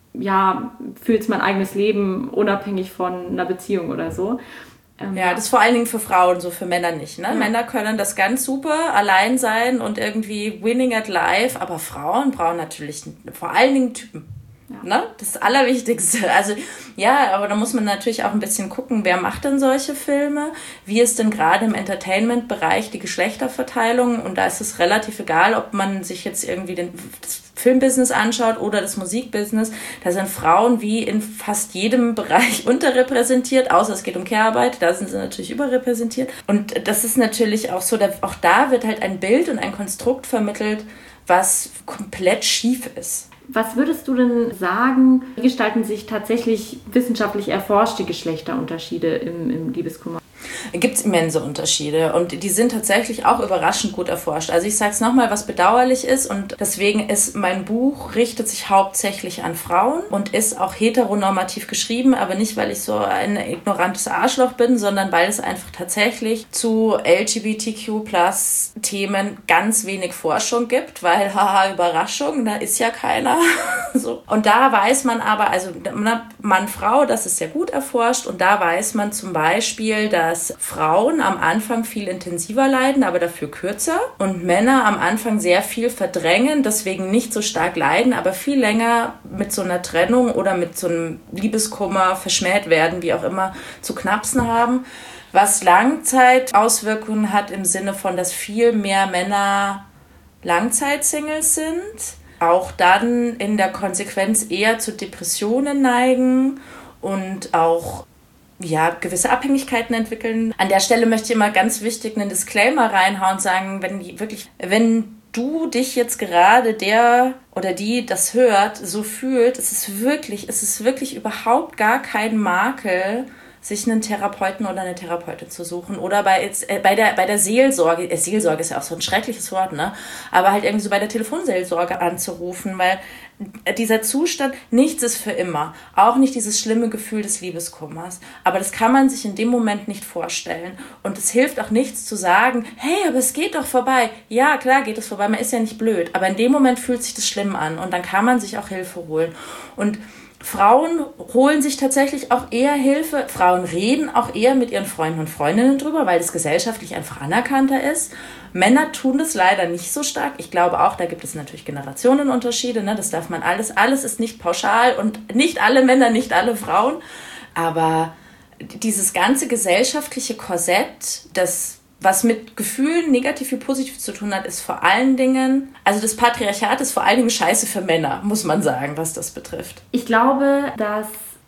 ja, fühlt mein eigenes Leben unabhängig von einer Beziehung oder so. Ja, das ist vor allen Dingen für Frauen, so für Männer nicht. Ne? Ja. Männer können das ganz super, allein sein und irgendwie winning at life, aber Frauen brauchen natürlich vor allen Dingen Typen. Ja. Ne? Das Allerwichtigste. Also ja, aber da muss man natürlich auch ein bisschen gucken, wer macht denn solche Filme? Wie ist denn gerade im Entertainment-Bereich die Geschlechterverteilung? Und da ist es relativ egal, ob man sich jetzt irgendwie den, das Filmbusiness anschaut oder das Musikbusiness. Da sind Frauen wie in fast jedem Bereich unterrepräsentiert, außer es geht um Care-Arbeit, da sind sie natürlich überrepräsentiert. Und das ist natürlich auch so, auch da wird halt ein Bild und ein Konstrukt vermittelt, was komplett schief ist. Was würdest du denn sagen, wie gestalten sich tatsächlich wissenschaftlich erforschte Geschlechterunterschiede im, im Liebeskummer? Gibt es immense Unterschiede und die sind tatsächlich auch überraschend gut erforscht. Also ich sage es nochmal, was bedauerlich ist und deswegen ist mein Buch, richtet sich hauptsächlich an Frauen und ist auch heteronormativ geschrieben, aber nicht, weil ich so ein ignorantes Arschloch bin, sondern weil es einfach tatsächlich zu L G B T Q Plus Themen ganz wenig Forschung gibt, weil, haha, Überraschung, da ist ja keiner. So. Und da weiß man aber, also Mann, Frau, das ist sehr gut erforscht und da weiß man zum Beispiel, dass Frauen am Anfang viel intensiver leiden, aber dafür kürzer und Männer am Anfang sehr viel verdrängen, deswegen nicht so stark leiden, aber viel länger mit so einer Trennung oder mit so einem Liebeskummer verschmäht werden, wie auch immer, zu knapsen haben, was Langzeitauswirkungen hat im Sinne von, dass viel mehr Männer Langzeitsingles sind, auch dann in der Konsequenz eher zu Depressionen neigen und auch ja, gewisse Abhängigkeiten entwickeln. An der Stelle möchte ich immer ganz wichtig einen Disclaimer reinhauen und sagen, wenn die wirklich, wenn du dich jetzt gerade der oder die das hört, so fühlt, es ist wirklich, es ist wirklich überhaupt gar kein Makel, sich einen Therapeuten oder eine Therapeutin zu suchen oder bei, jetzt, äh, bei, der, bei der Seelsorge, äh, Seelsorge ist ja auch so ein schreckliches Wort, ne? Aber halt irgendwie so bei der Telefonseelsorge anzurufen, weil dieser Zustand, nichts ist für immer, auch nicht dieses schlimme Gefühl des Liebeskummers, aber das kann man sich in dem Moment nicht vorstellen und es hilft auch nichts zu sagen, hey, aber es geht doch vorbei. Ja, klar geht es vorbei, man ist ja nicht blöd, aber in dem Moment fühlt sich das schlimm an und dann kann man sich auch Hilfe holen und Frauen holen sich tatsächlich auch eher Hilfe. Frauen reden auch eher mit ihren Freunden und Freundinnen drüber, weil es gesellschaftlich einfach anerkannter ist. Männer tun das leider nicht so stark. Ich glaube auch, da gibt es natürlich Generationenunterschiede. Ne? Das darf man alles. Alles ist nicht pauschal und nicht alle Männer, nicht alle Frauen. Aber dieses ganze gesellschaftliche Korsett, das was mit Gefühlen negativ wie positiv zu tun hat, ist vor allen Dingen, also das Patriarchat ist vor allen Dingen scheiße für Männer, muss man sagen, was das betrifft. Ich glaube, dass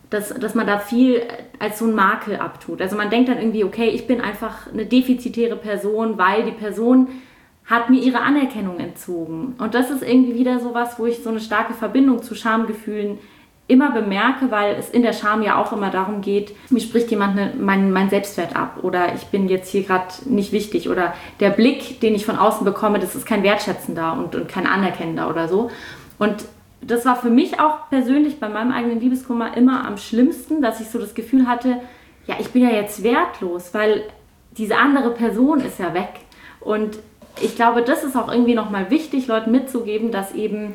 dass, dass man da viel als so ein Makel abtut. Also man denkt dann irgendwie, okay, ich bin einfach eine defizitäre Person, weil die Person hat mir ihre Anerkennung entzogen. Und das ist irgendwie wieder sowas, wo ich so eine starke Verbindung zu Schamgefühlen immer bemerke, weil es in der Scham ja auch immer darum geht, mir spricht jemand ne, mein, mein Selbstwert ab oder ich bin jetzt hier gerade nicht wichtig oder der Blick, den ich von außen bekomme, das ist kein wertschätzender und, und kein anerkennender oder so. Und das war für mich auch persönlich bei meinem eigenen Liebeskummer immer am schlimmsten, dass ich so das Gefühl hatte, ja, ich bin ja jetzt wertlos, weil diese andere Person ist ja weg. Und ich glaube, das ist auch irgendwie nochmal wichtig, Leuten mitzugeben, dass eben,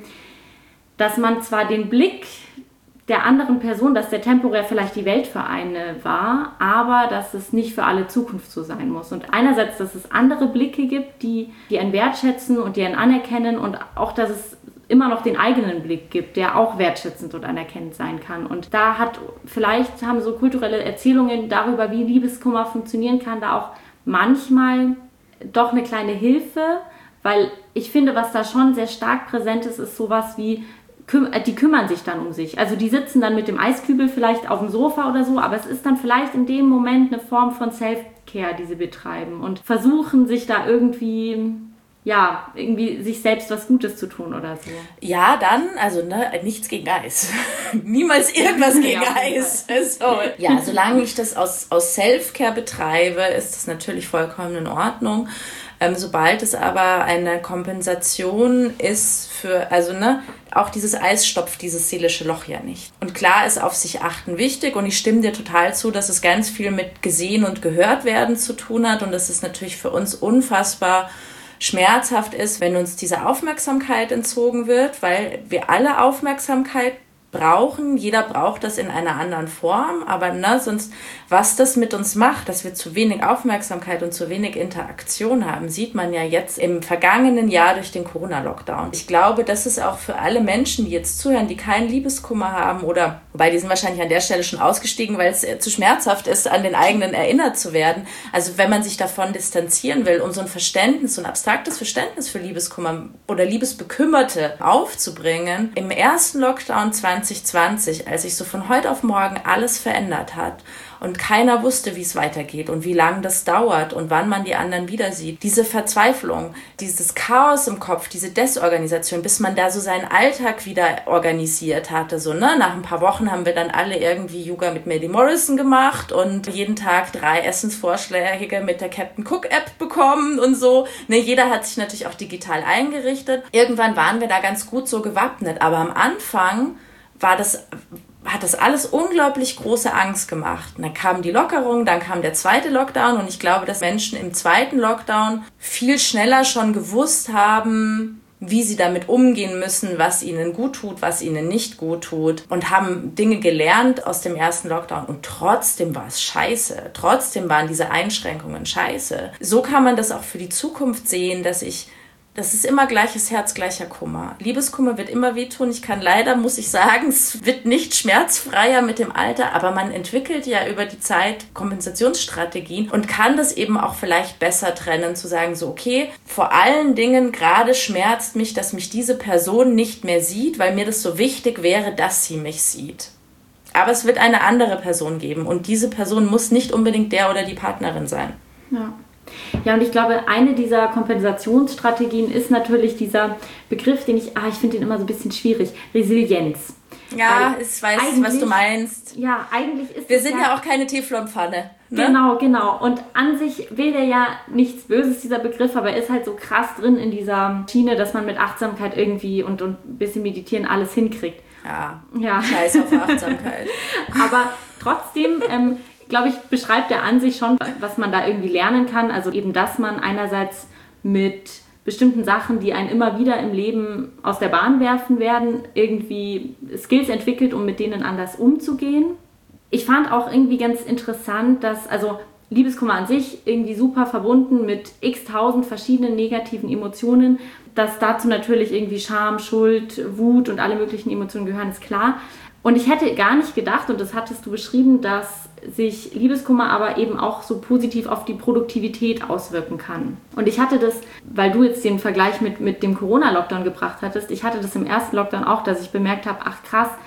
dass man zwar den Blick der anderen Person, dass der temporär vielleicht die Welt für eine war, aber dass es nicht für alle Zukunft so sein muss. Und einerseits, dass es andere Blicke gibt, die, die einen wertschätzen und die einen anerkennen und auch, dass es immer noch den eigenen Blick gibt, der auch wertschätzend und anerkennend sein kann. Und da hat vielleicht haben so kulturelle Erzählungen darüber, wie Liebeskummer funktionieren kann, da auch manchmal doch eine kleine Hilfe, weil ich finde, was da schon sehr stark präsent ist, ist sowas wie, die kümmern sich dann um sich. Also die sitzen dann mit dem Eiskübel vielleicht auf dem Sofa oder so, aber es ist dann vielleicht in dem Moment eine Form von Self-Care, die sie betreiben und versuchen sich da irgendwie, ja, irgendwie sich selbst was Gutes zu tun oder so. Ja, dann, also ne, nichts gegen Eis. Niemals irgendwas gegen ja, Eis. So. Ja, solange ich das aus, aus Self-Care betreibe, ist das natürlich vollkommen in Ordnung. Ähm, sobald es aber eine Kompensation ist für, also ne, auch dieses Eis stopft dieses seelische Loch ja nicht. Und klar ist auf sich achten wichtig und ich stimme dir total zu, dass es ganz viel mit gesehen und gehört werden zu tun hat und dass es natürlich für uns unfassbar schmerzhaft ist, wenn uns diese Aufmerksamkeit entzogen wird, weil wir alle Aufmerksamkeit brauchen. Jeder braucht das in einer anderen Form, aber ne, sonst, was das mit uns macht, dass wir zu wenig Aufmerksamkeit und zu wenig Interaktion haben, sieht man ja jetzt im vergangenen Jahr durch den Corona-Lockdown. Ich glaube, das ist auch für alle Menschen, die jetzt zuhören, die keinen Liebeskummer haben oder, wobei die sind wahrscheinlich an der Stelle schon ausgestiegen, weil es zu schmerzhaft ist, an den eigenen erinnert zu werden. Also wenn man sich davon distanzieren will, um so ein Verständnis, so ein abstraktes Verständnis für Liebeskummer oder Liebesbekümmerte aufzubringen, im ersten Lockdown zwanzig zwanzig, als sich so von heute auf morgen alles verändert hat und keiner wusste, wie es weitergeht und wie lange das dauert und wann man die anderen wieder sieht. Diese Verzweiflung, dieses Chaos im Kopf, diese Desorganisation, bis man da so seinen Alltag wieder organisiert hatte. So, ne? Nach ein paar Wochen haben wir dann alle irgendwie Yoga mit Maddie Morrison gemacht und jeden Tag drei Essensvorschläge mit der Captain Cook App bekommen und so. Ne, jeder hat sich natürlich auch digital eingerichtet. Irgendwann waren wir da ganz gut so gewappnet, aber am Anfang war das, hat das alles unglaublich große Angst gemacht. Und dann kam die Lockerung, dann kam der zweite Lockdown und ich glaube, dass Menschen im zweiten Lockdown viel schneller schon gewusst haben, wie sie damit umgehen müssen, was ihnen gut tut, was ihnen nicht gut tut und haben Dinge gelernt aus dem ersten Lockdown und trotzdem war es scheiße. Trotzdem waren diese Einschränkungen scheiße. So kann man das auch für die Zukunft sehen, dass ich Das ist immer gleiches Herz, gleicher Kummer. Liebeskummer wird immer wehtun. Ich kann leider, muss ich sagen, es wird nicht schmerzfreier mit dem Alter, aber man entwickelt ja über die Zeit Kompensationsstrategien und kann das eben auch vielleicht besser trennen, zu sagen, so okay, vor allen Dingen gerade schmerzt mich, dass mich diese Person nicht mehr sieht, weil mir das so wichtig wäre, dass sie mich sieht. Aber es wird eine andere Person geben und diese Person muss nicht unbedingt der oder die Partnerin sein. Ja. Ja, und ich glaube, eine dieser Kompensationsstrategien ist natürlich dieser Begriff, den ich, ah, ich finde den immer so ein bisschen schwierig, Resilienz. Ja, ich weiß, was du meinst. Ja, eigentlich ist Wir sind ja, ja auch keine Teflonpfanne. Ne? Genau, genau. Und an sich will der ja nichts Böses, dieser Begriff, aber er ist halt so krass drin in dieser Schiene, dass man mit Achtsamkeit irgendwie und, und ein bisschen meditieren alles hinkriegt. Ja, ja. Scheiß auf Achtsamkeit. Aber trotzdem... Ähm, glaube ich, beschreibt er an sich schon, was man da irgendwie lernen kann. Also eben, dass man einerseits mit bestimmten Sachen, die einen immer wieder im Leben aus der Bahn werfen werden, irgendwie Skills entwickelt, um mit denen anders umzugehen. Ich fand auch irgendwie ganz interessant, dass, also Liebeskummer an sich irgendwie super verbunden mit x tausend verschiedenen negativen Emotionen, dass dazu natürlich irgendwie Scham, Schuld, Wut und alle möglichen Emotionen gehören, ist klar. Und ich hätte gar nicht gedacht, und das hattest du beschrieben, dass sich Liebeskummer aber eben auch so positiv auf die Produktivität auswirken kann. Und ich hatte das, weil du jetzt den Vergleich mit, mit dem Corona-Lockdown gebracht hattest, ich hatte das im ersten Lockdown auch, dass ich bemerkt habe, ach krass,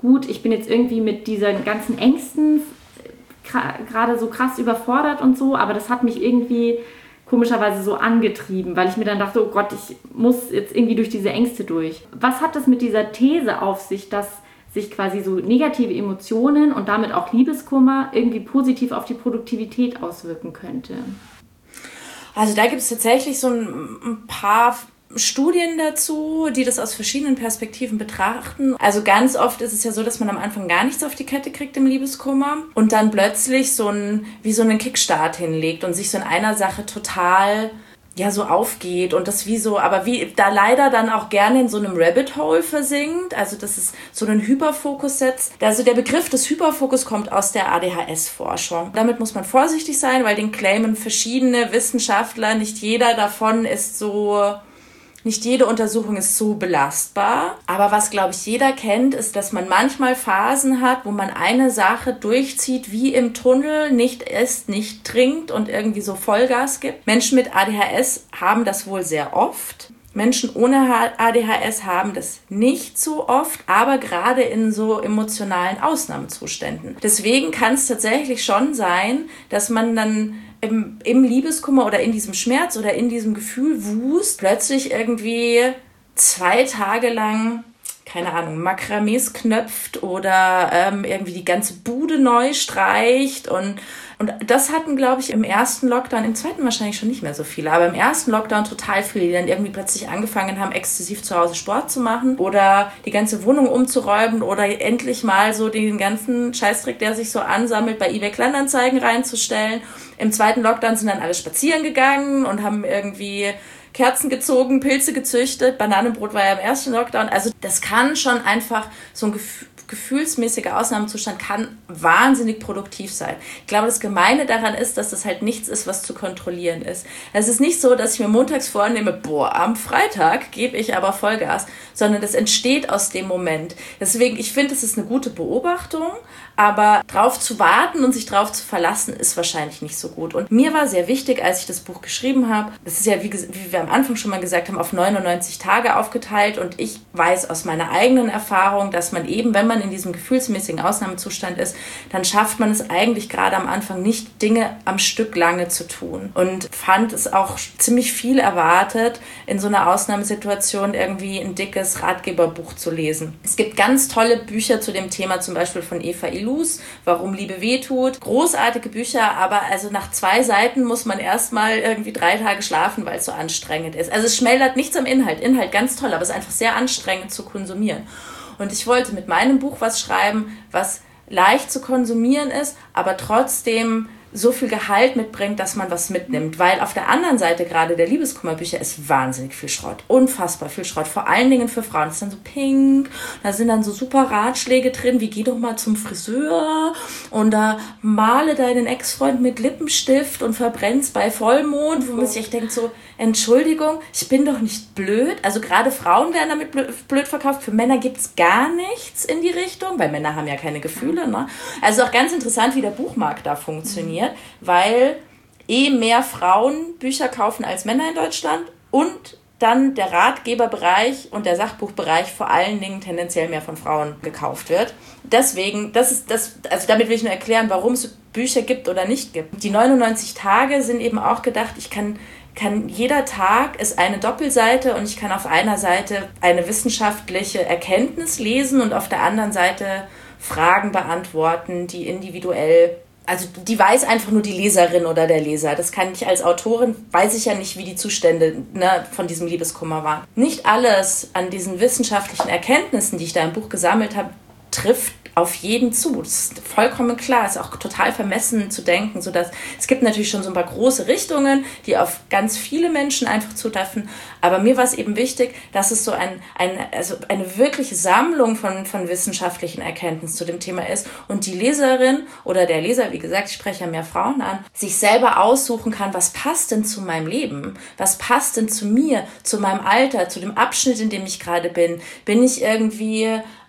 gut, ich bin jetzt irgendwie mit diesen ganzen Ängsten gerade so krass überfordert und so, aber das hat mich irgendwie komischerweise so angetrieben, weil ich mir dann dachte, oh Gott, ich muss jetzt irgendwie durch diese Ängste durch. Was hat das mit dieser These auf sich, dass sich quasi so negative Emotionen und damit auch Liebeskummer irgendwie positiv auf die Produktivität auswirken könnte? Also da gibt es tatsächlich so ein paar Studien dazu, die das aus verschiedenen Perspektiven betrachten. Also ganz oft ist es ja so, dass man am Anfang gar nichts auf die Kette kriegt im Liebeskummer und dann plötzlich so ein, wie so einen Kickstart hinlegt und sich so in einer Sache total ja so aufgeht und das wie so, aber wie da leider dann auch gerne in so einem Rabbit Hole versinkt, also das ist so einen Hyperfokus setzt. Also der Begriff des Hyperfokus kommt aus der A D H S-Forschung. Damit muss man vorsichtig sein, weil den claimen verschiedene Wissenschaftler, nicht jeder davon ist so Nicht jede Untersuchung ist so belastbar, aber was, glaube ich, jeder kennt, ist, dass man manchmal Phasen hat, wo man eine Sache durchzieht wie im Tunnel, nicht isst, nicht trinkt und irgendwie so Vollgas gibt. Menschen mit A D H S haben das wohl sehr oft. Menschen ohne A D H S haben das nicht so oft, aber gerade in so emotionalen Ausnahmezuständen. Deswegen kann es tatsächlich schon sein, dass man dann Im, im Liebeskummer oder in diesem Schmerz oder in diesem Gefühl Wust plötzlich irgendwie zwei Tage lang, keine Ahnung, Makramees knöpft oder ähm, irgendwie die ganze Bude neu streicht und und das hatten, glaube ich, im ersten Lockdown, im zweiten wahrscheinlich schon nicht mehr so viele, aber im ersten Lockdown total viele, die dann irgendwie plötzlich angefangen haben, exzessiv zu Hause Sport zu machen oder die ganze Wohnung umzuräumen oder endlich mal so den ganzen Scheißdreck, der sich so ansammelt, bei eBay Kleinanzeigen reinzustellen. Im zweiten Lockdown sind dann alle spazieren gegangen und haben irgendwie Kerzen gezogen, Pilze gezüchtet, Bananenbrot war ja im ersten Lockdown. Also das kann schon einfach so ein Gefühl, gefühlsmäßiger Ausnahmezustand kann wahnsinnig produktiv sein. Ich glaube, das Gemeine daran ist, dass das halt nichts ist, was zu kontrollieren ist. Es ist nicht so, dass ich mir montags vornehme, boah, am Freitag gebe ich aber Vollgas, sondern das entsteht aus dem Moment. Deswegen, ich finde, es ist eine gute Beobachtung, aber drauf zu warten und sich drauf zu verlassen, ist wahrscheinlich nicht so gut. Und mir war sehr wichtig, als ich das Buch geschrieben habe, das ist ja, wie, wie wir am Anfang schon mal gesagt haben, auf neunundneunzig Tage aufgeteilt und ich weiß aus meiner eigenen Erfahrung, dass man eben, wenn man in diesem gefühlsmäßigen Ausnahmezustand ist, dann schafft man es eigentlich gerade am Anfang nicht, Dinge am Stück lange zu tun. Und fand es auch ziemlich viel erwartet, in so einer Ausnahmesituation irgendwie ein dickes Ratgeberbuch zu lesen. Es gibt ganz tolle Bücher zu dem Thema, zum Beispiel von Eva Illouz, Warum Liebe wehtut. Großartige Bücher, aber also nach zwei Seiten muss man erstmal irgendwie drei Tage schlafen, weil es so anstrengend ist. Also es schmälert nichts am Inhalt. Inhalt ganz toll, aber es ist einfach sehr anstrengend zu konsumieren. Und ich wollte mit meinem Buch was schreiben, was leicht zu konsumieren ist, aber trotzdem so viel Gehalt mitbringt, dass man was mitnimmt. Weil auf der anderen Seite gerade der Liebeskummerbücher ist wahnsinnig viel Schrott. Unfassbar viel Schrott. Vor allen Dingen für Frauen. Das ist dann so pink. Da sind dann so super Ratschläge drin, wie geh doch mal zum Friseur und da male deinen Ex-Freund mit Lippenstift und verbrenn's bei Vollmond. Wo man sich echt denkt so, Entschuldigung, ich bin doch nicht blöd. Also gerade Frauen werden damit blöd verkauft. Für Männer gibt's gar nichts in die Richtung, weil Männer haben ja keine Gefühle. Ne? Also auch ganz interessant, wie der Buchmarkt da funktioniert. Weil eh mehr Frauen Bücher kaufen als Männer in Deutschland und dann der Ratgeberbereich und der Sachbuchbereich vor allen Dingen tendenziell mehr von Frauen gekauft wird. Deswegen, das ist das, also damit will ich nur erklären, warum es Bücher gibt oder nicht gibt. Die neunundneunzig Tage sind eben auch gedacht, ich kann kann jeder Tag ist eine Doppelseite und ich kann auf einer Seite eine wissenschaftliche Erkenntnis lesen und auf der anderen Seite Fragen beantworten, die individuell, also die weiß einfach nur die Leserin oder der Leser. Das kann ich als Autorin, weiß ich ja nicht, wie die Zustände ne, von diesem Liebeskummer waren. Nicht alles an diesen wissenschaftlichen Erkenntnissen, die ich da im Buch gesammelt habe, trifft auf jeden zu. Das ist vollkommen klar. Es ist auch total vermessen zu denken, sodass es gibt natürlich schon so ein paar große Richtungen, die auf ganz viele Menschen einfach zutreffen. Aber mir war es eben wichtig, dass es so ein, ein, also eine wirkliche Sammlung von, von wissenschaftlichen Erkenntnissen zu dem Thema ist und die Leserin oder der Leser, wie gesagt, ich spreche ja mehr Frauen an, sich selber aussuchen kann, was passt denn zu meinem Leben? Was passt denn zu mir, zu meinem Alter, zu dem Abschnitt, in dem ich gerade bin? Bin ich irgendwie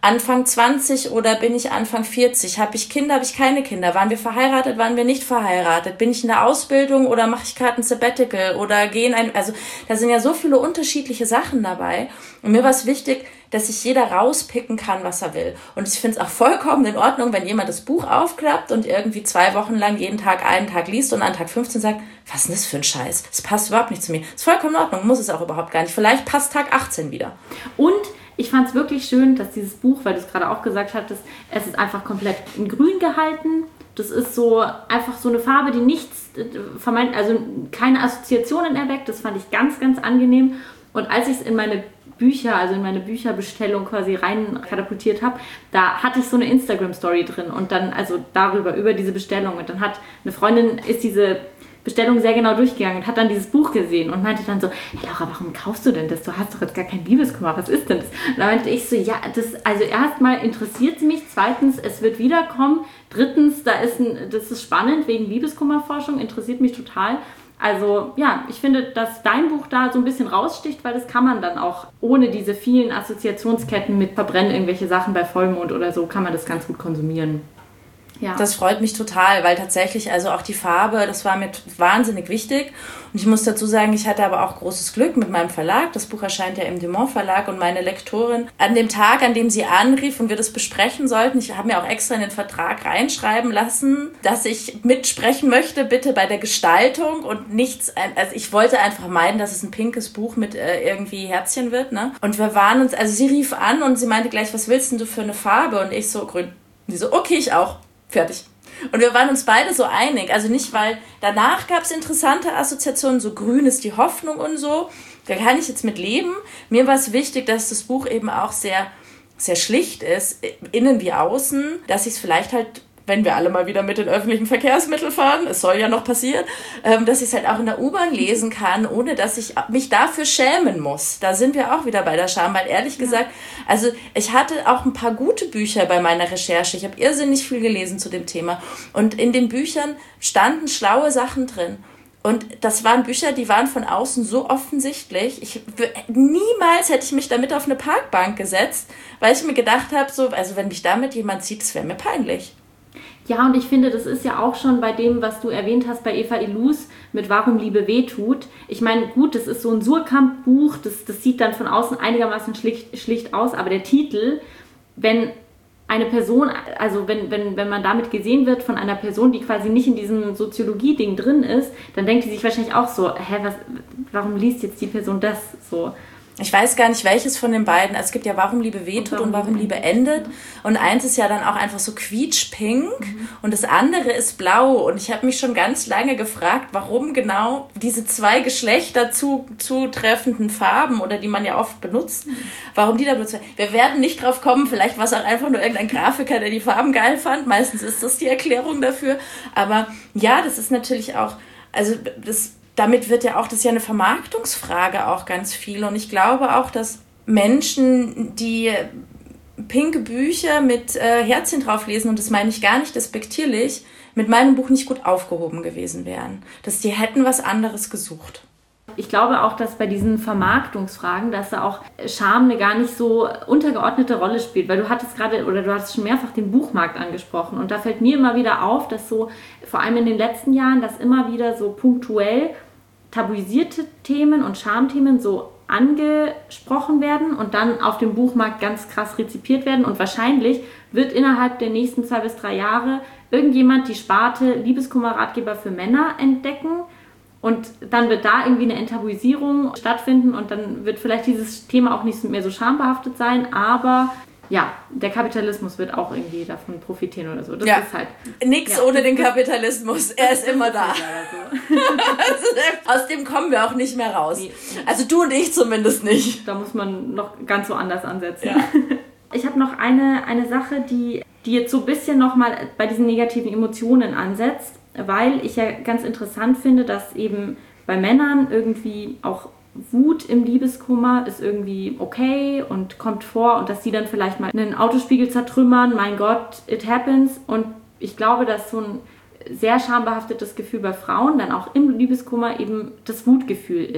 Anfang zwanzig oder bin ich Anfang vierzig? Habe ich Kinder, habe ich keine Kinder? Waren wir verheiratet, waren wir nicht verheiratet? Bin ich in der Ausbildung oder mache ich gerade ein Sabbatical oder gehe in ein... Also da sind ja so viele unterschiedliche Sachen dabei. Und mir war es wichtig, dass sich jeder rauspicken kann, was er will. Und ich finde es auch vollkommen in Ordnung, wenn jemand das Buch aufklappt und irgendwie zwei Wochen lang jeden Tag einen Tag liest und an Tag fünfzehn sagt, was ist denn das für ein Scheiß? Das passt überhaupt nicht zu mir. Das ist vollkommen in Ordnung, muss es auch überhaupt gar nicht. Vielleicht passt Tag achtzehn wieder. Und ich fand es wirklich schön, dass dieses Buch, weil du es gerade auch gesagt hattest, es ist einfach komplett in grün gehalten. Das ist so einfach so eine Farbe, die nichts vermeint, also keine Assoziationen erweckt. Das fand ich ganz, ganz angenehm. Und als ich es in meine Bücher, also in meine Bücherbestellung quasi rein katapultiert habe, da hatte ich so eine Instagram-Story drin und dann, also darüber, über diese Bestellung. Und dann hat eine Freundin, ist diese Bestellung sehr genau durchgegangen und hat dann dieses Buch gesehen und meinte dann so, hey Laura, warum kaufst du denn das? Du hast doch jetzt gar kein Liebeskummer, was ist denn das? Und da meinte ich so, ja, das, also erstmal interessiert es mich, zweitens, es wird wiederkommen, drittens, da ist ein, das ist spannend wegen Liebeskummerforschung, interessiert mich total. Also ja, ich finde, dass dein Buch da so ein bisschen raussticht, weil das kann man dann auch ohne diese vielen Assoziationsketten mit Verbrennen irgendwelche Sachen bei Vollmond oder so, kann man das ganz gut konsumieren. Ja. Das freut mich total, weil tatsächlich, also auch die Farbe, das war mir wahnsinnig wichtig. Und ich muss dazu sagen, ich hatte aber auch großes Glück mit meinem Verlag. Das Buch erscheint ja im Dumont Verlag und meine Lektorin, an dem Tag, an dem sie anrief und wir das besprechen sollten, ich habe mir auch extra in den Vertrag reinschreiben lassen, dass ich mitsprechen möchte, bitte bei der Gestaltung und nichts, also ich wollte einfach meiden, dass es ein pinkes Buch mit äh, irgendwie Herzchen wird, ne? Und wir waren uns, also sie rief an und sie meinte gleich, was willst denn du für eine Farbe? Und ich so, grün. Und sie so, okay, ich auch. Fertig. Und wir waren uns beide so einig. Also nicht, weil danach gab es interessante Assoziationen, so grün ist die Hoffnung und so. Da kann ich jetzt mit leben. Mir war es wichtig, dass das Buch eben auch sehr, sehr schlicht ist, innen wie außen, dass ich es vielleicht halt, wenn wir alle mal wieder mit den öffentlichen Verkehrsmitteln fahren, es soll ja noch passieren, dass ich es halt auch in der U-Bahn lesen kann, ohne dass ich mich dafür schämen muss. Da sind wir auch wieder bei der Scham, weil ehrlich ja. gesagt, also ich hatte auch ein paar gute Bücher bei meiner Recherche. Ich habe irrsinnig viel gelesen zu dem Thema. Und in den Büchern standen schlaue Sachen drin. Und das waren Bücher, die waren von außen so offensichtlich. Ich, niemals hätte ich mich damit auf eine Parkbank gesetzt, weil ich mir gedacht habe, so, also wenn mich damit jemand sieht, das wäre mir peinlich. Ja, und ich finde, das ist ja auch schon bei dem, was du erwähnt hast bei Eva Illouz mit Warum Liebe wehtut. Ich meine, gut, das ist so ein Surkamp-Buch, das, das sieht dann von außen einigermaßen schlicht, schlicht aus, aber der Titel, wenn eine Person, also wenn, wenn, wenn man damit gesehen wird von einer Person, die quasi nicht in diesem Soziologie-Ding drin ist, dann denkt die sich wahrscheinlich auch so, hä, was, warum liest jetzt die Person das so? Ich weiß gar nicht, welches von den beiden. Also es gibt ja Warum Liebe wehtut und Warum, und warum Liebe endet. Und eins ist ja dann auch einfach so quietschpink mhm. und das andere ist blau. Und ich habe mich schon ganz lange gefragt, warum genau diese zwei Geschlechter zu, zutreffenden Farben oder die man ja oft benutzt, mhm. warum die da benutzt werden. Wir werden nicht drauf kommen, vielleicht war es auch einfach nur irgendein Grafiker, der die Farben geil fand. Meistens ist das die Erklärung dafür. Aber ja, das ist natürlich auch, also das... Damit wird ja auch, das ist ja eine Vermarktungsfrage auch ganz viel. Und ich glaube auch, dass Menschen, die pinke Bücher mit äh, Herzchen drauf lesen, und das meine ich gar nicht despektierlich, mit meinem Buch nicht gut aufgehoben gewesen wären. Dass die hätten was anderes gesucht. Ich glaube auch, dass bei diesen Vermarktungsfragen, dass da auch Scham eine gar nicht so untergeordnete Rolle spielt, weil du hattest gerade, oder du hattest schon mehrfach den Buchmarkt angesprochen und da fällt mir immer wieder auf, dass so, vor allem in den letzten Jahren, dass immer wieder so punktuell tabuisierte Themen und Schamthemen so angesprochen werden und dann auf dem Buchmarkt ganz krass rezipiert werden und wahrscheinlich wird innerhalb der nächsten zwei bis drei Jahre irgendjemand die Sparte Liebeskummer-Ratgeber für Männer entdecken. Und dann wird da irgendwie eine Enttabuisierung stattfinden und dann wird vielleicht dieses Thema auch nicht mehr so schambehaftet sein, aber ja, der Kapitalismus wird auch irgendwie davon profitieren oder so. Das ja. ist halt... Nix ja. ohne den Kapitalismus, er ist immer da. So. Also, aus dem kommen wir auch nicht mehr raus. Nee. Also du und ich zumindest nicht. Da muss man noch ganz so anders ansetzen. Ja. Ich habe noch eine, eine Sache, die, die jetzt so ein bisschen nochmal bei diesen negativen Emotionen ansetzt, weil ich ja ganz interessant finde, dass eben bei Männern irgendwie auch Wut im Liebeskummer ist irgendwie okay und kommt vor und dass die dann vielleicht mal einen Autospiegel zertrümmern, mein Gott, it happens. Und ich glaube, dass so ein sehr schambehaftetes Gefühl bei Frauen dann auch im Liebeskummer eben das Wutgefühl ist.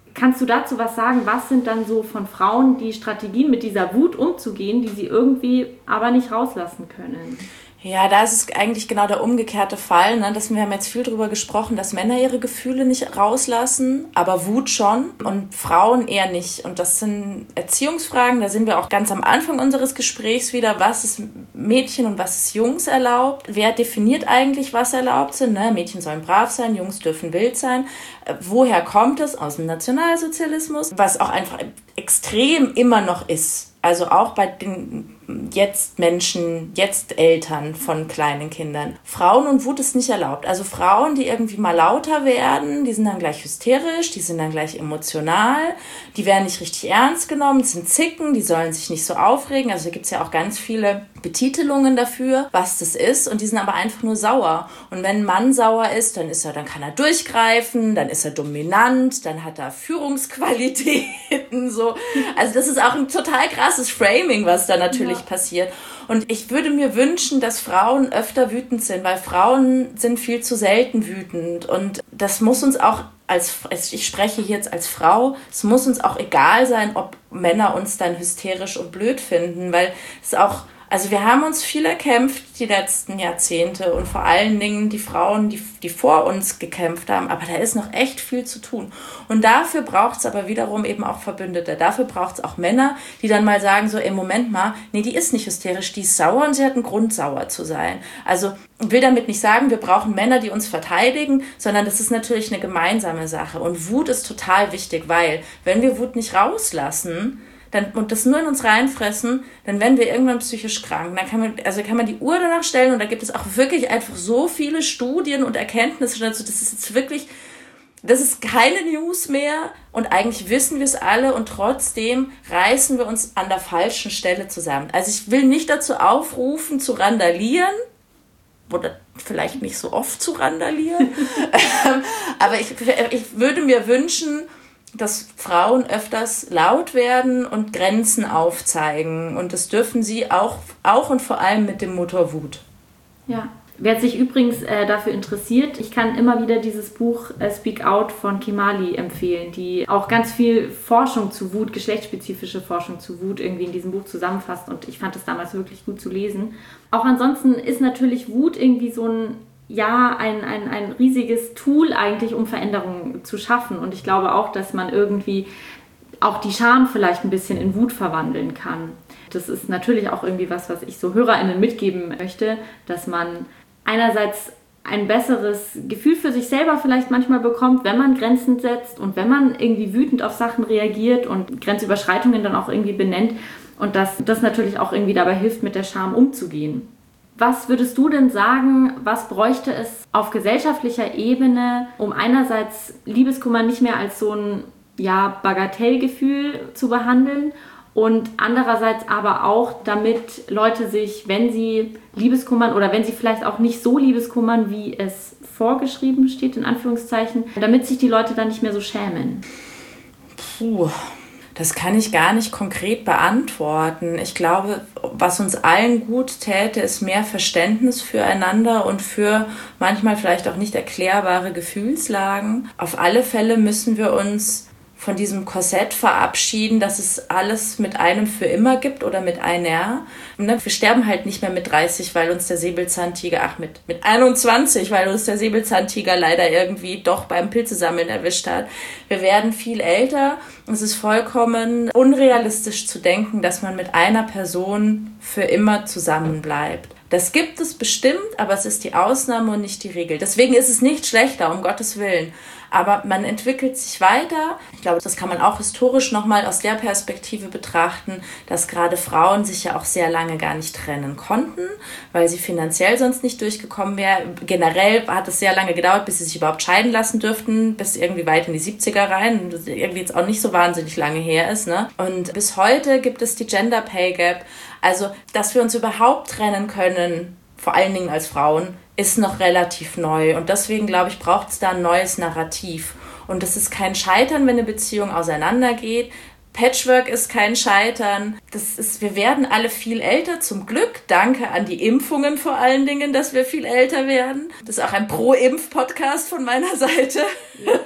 Kannst du dazu was sagen? Was sind dann so von Frauen die Strategien, mit dieser Wut umzugehen, die sie irgendwie aber nicht rauslassen können? Ja, da ist es eigentlich genau der umgekehrte Fall. Ne? Das, wir haben jetzt viel darüber gesprochen, dass Männer ihre Gefühle nicht rauslassen, aber Wut schon und Frauen eher nicht. Und das sind Erziehungsfragen, da sind wir auch ganz am Anfang unseres Gesprächs wieder, was ist Mädchen und was ist Jungs erlaubt? Wer definiert eigentlich, was erlaubt sind? Ne? Mädchen sollen brav sein, Jungs dürfen wild sein. Woher kommt es? Aus dem Nationalsozialismus, was auch einfach extrem immer noch ist. Also auch bei den jetzt Menschen, jetzt Eltern von kleinen Kindern. Frauen und Wut ist nicht erlaubt. Also Frauen, die irgendwie mal lauter werden, die sind dann gleich hysterisch, die sind dann gleich emotional, die werden nicht richtig ernst genommen, die sind Zicken, die sollen sich nicht so aufregen. Also da gibt es ja auch ganz viele Betitelungen dafür, was das ist, und die sind aber einfach nur sauer. Und wenn ein Mann sauer ist, dann ist er, dann kann er durchgreifen, dann ist er dominant, dann hat er Führungsqualitäten, so. Also das ist auch ein total krasses Framing, was da natürlich ja. passiert. Und ich würde mir wünschen, dass Frauen öfter wütend sind, weil Frauen sind viel zu selten wütend. Und das muss uns auch als, ich spreche hier jetzt als Frau, es muss uns auch egal sein, ob Männer uns dann hysterisch und blöd finden, weil es auch, also wir haben uns viel erkämpft die letzten Jahrzehnte und vor allen Dingen die Frauen, die, die vor uns gekämpft haben, aber da ist noch echt viel zu tun. Und dafür braucht es aber wiederum eben auch Verbündete. Dafür braucht es auch Männer, die dann mal sagen so, ey, Moment mal, nee, die ist nicht hysterisch, die ist sauer und sie hat einen Grund, sauer zu sein. Also ich will damit nicht sagen, wir brauchen Männer, die uns verteidigen, sondern das ist natürlich eine gemeinsame Sache. Und Wut ist total wichtig, weil wenn wir Wut nicht rauslassen, dann, und das nur in uns reinfressen, dann werden wir irgendwann psychisch krank. Dann kann man, also kann man die Uhr danach stellen und da gibt es auch wirklich einfach so viele Studien und Erkenntnisse dazu. Das ist jetzt wirklich, das ist keine News mehr und eigentlich wissen wir es alle und trotzdem reißen wir uns an der falschen Stelle zusammen. Also ich will nicht dazu aufrufen, zu randalieren, oder vielleicht nicht so oft zu randalieren, aber ich, ich würde mir wünschen, dass Frauen öfters laut werden und Grenzen aufzeigen. Und das dürfen sie auch, auch und vor allem mit dem Motor Wut. Ja. Wer sich übrigens äh, dafür interessiert, ich kann immer wieder dieses Buch äh, Speak Out von Kimali empfehlen, die auch ganz viel Forschung zu Wut, geschlechtsspezifische Forschung zu Wut irgendwie in diesem Buch zusammenfasst. Und ich fand es damals wirklich gut zu lesen. Auch ansonsten ist natürlich Wut irgendwie so ein ja, ein, ein, ein riesiges Tool eigentlich, um Veränderungen zu schaffen. Und ich glaube auch, dass man irgendwie auch die Scham vielleicht ein bisschen in Wut verwandeln kann. Das ist natürlich auch irgendwie was, was ich so HörerInnen mitgeben möchte, dass man einerseits ein besseres Gefühl für sich selber vielleicht manchmal bekommt, wenn man Grenzen setzt und wenn man irgendwie wütend auf Sachen reagiert und Grenzüberschreitungen dann auch irgendwie benennt. Und dass das natürlich auch irgendwie dabei hilft, mit der Scham umzugehen. Was würdest du denn sagen, was bräuchte es auf gesellschaftlicher Ebene, um einerseits Liebeskummer nicht mehr als so ein ja, Bagatellgefühl zu behandeln und andererseits aber auch, damit Leute sich, wenn sie Liebeskummern oder wenn sie vielleicht auch nicht so Liebeskummern, wie es vorgeschrieben steht, in Anführungszeichen, damit sich die Leute dann nicht mehr so schämen? Puh. Das kann ich gar nicht konkret beantworten. Ich glaube, was uns allen gut täte, ist mehr Verständnis füreinander und für manchmal vielleicht auch nicht erklärbare Gefühlslagen. Auf alle Fälle müssen wir uns von diesem Korsett verabschieden, dass es alles mit einem für immer gibt oder mit einer. Wir sterben halt nicht mehr mit dreißig, weil uns der Säbelzahntiger, ach mit, mit einundzwanzig, weil uns der Säbelzahntiger leider irgendwie doch beim Pilzesammeln erwischt hat. Wir werden viel älter. Es ist vollkommen unrealistisch zu denken, dass man mit einer Person für immer zusammenbleibt. Das gibt es bestimmt, aber es ist die Ausnahme und nicht die Regel. Deswegen ist es nicht schlechter, um Gottes Willen. Aber man entwickelt sich weiter. Ich glaube, das kann man auch historisch nochmal aus der Perspektive betrachten, dass gerade Frauen sich ja auch sehr lange gar nicht trennen konnten, weil sie finanziell sonst nicht durchgekommen wären. Generell hat es sehr lange gedauert, bis sie sich überhaupt scheiden lassen dürften, bis irgendwie weit in die siebziger rein, das irgendwie jetzt auch nicht so wahnsinnig lange her ist, ne? Und bis heute gibt es die Gender Pay Gap. Also, dass wir uns überhaupt trennen können, vor allen Dingen als Frauen, ist noch relativ neu. Und deswegen, glaube ich, braucht es da ein neues Narrativ. Und das ist kein Scheitern, wenn eine Beziehung auseinandergeht. Patchwork ist kein Scheitern. Das ist, wir werden alle viel älter, zum Glück. Danke an die Impfungen vor allen Dingen, dass wir viel älter werden. Das ist auch ein Pro-Impf-Podcast von meiner Seite. Ja.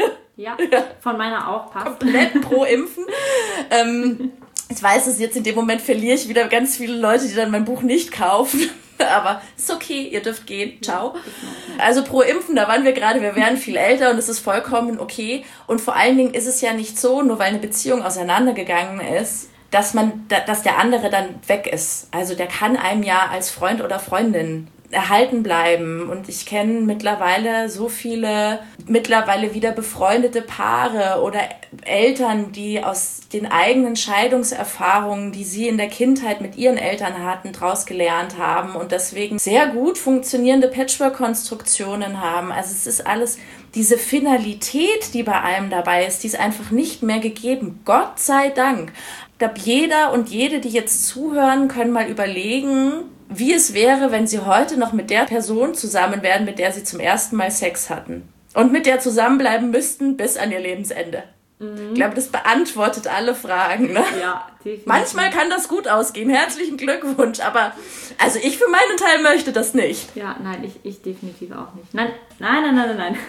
Ja, von meiner auch, passt. Komplett pro Impfen. ähm, ich weiß, dass jetzt in dem Moment verliere ich wieder ganz viele Leute, die dann mein Buch nicht kaufen. Aber ist okay, ihr dürft gehen. Ciao. Also pro Impfen, da waren wir gerade, wir wären viel älter und es ist vollkommen okay. Und vor allen Dingen ist es ja nicht so, nur weil eine Beziehung auseinandergegangen ist, dass man, dass der andere dann weg ist. Also der kann einem ja als Freund oder Freundin erhalten bleiben. Und ich kenne mittlerweile so viele mittlerweile wieder befreundete Paare oder Eltern, die aus den eigenen Scheidungserfahrungen, die sie in der Kindheit mit ihren Eltern hatten, daraus gelernt haben und deswegen sehr gut funktionierende Patchwork-Konstruktionen haben. Also es ist alles, diese Finalität, die bei allem dabei ist, die ist einfach nicht mehr gegeben. Gott sei Dank. Ich glaube, jeder und jede, die jetzt zuhören, können mal überlegen, wie es wäre, wenn sie heute noch mit der Person zusammen wären, mit der sie zum ersten Mal Sex hatten. Und mit der zusammenbleiben müssten bis an ihr Lebensende. Mhm. Ich glaube, das beantwortet alle Fragen. Ne? Ja, definitiv. Manchmal kann das gut ausgehen. Herzlichen Glückwunsch. Aber also ich für meinen Teil möchte das nicht. Ja, nein, ich, ich definitiv auch nicht. Nein, nein, nein, nein, nein.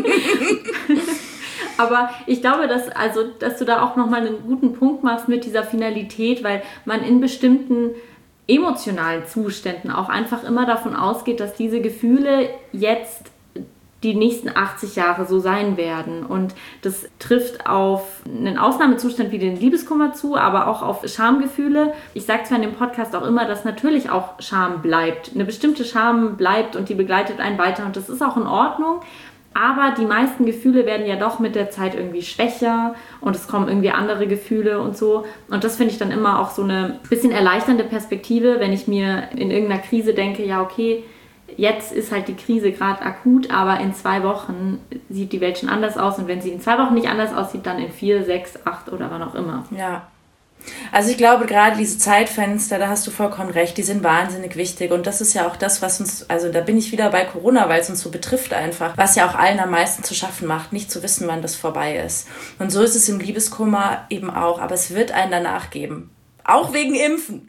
nein. Aber ich glaube, dass, also, dass du da auch nochmal einen guten Punkt machst mit dieser Finalität, weil man in bestimmten emotionalen Zuständen auch einfach immer davon ausgeht, dass diese Gefühle jetzt die nächsten achtzig Jahre so sein werden. Und das trifft auf einen Ausnahmezustand wie den Liebeskummer zu, aber auch auf Schamgefühle. Ich sage zwar in dem Podcast auch immer, dass natürlich auch Scham bleibt. Eine bestimmte Scham bleibt und die begleitet einen weiter und das ist auch in Ordnung. Aber die meisten Gefühle werden ja doch mit der Zeit irgendwie schwächer und es kommen irgendwie andere Gefühle und so. Und das finde ich dann immer auch so eine bisschen erleichternde Perspektive, wenn ich mir in irgendeiner Krise denke, ja okay, jetzt ist halt die Krise gerade akut, aber in zwei Wochen sieht die Welt schon anders aus. Und wenn sie in zwei Wochen nicht anders aussieht, dann in vier, sechs, acht oder wann auch immer. Ja. Also ich glaube, gerade diese Zeitfenster, da hast du vollkommen recht, die sind wahnsinnig wichtig und das ist ja auch das, was uns, also da bin ich wieder bei Corona, weil es uns so betrifft einfach, was ja auch allen am meisten zu schaffen macht, nicht zu wissen, wann das vorbei ist. Und so ist es im Liebeskummer eben auch, aber es wird einen danach geben. Auch wegen Impfen.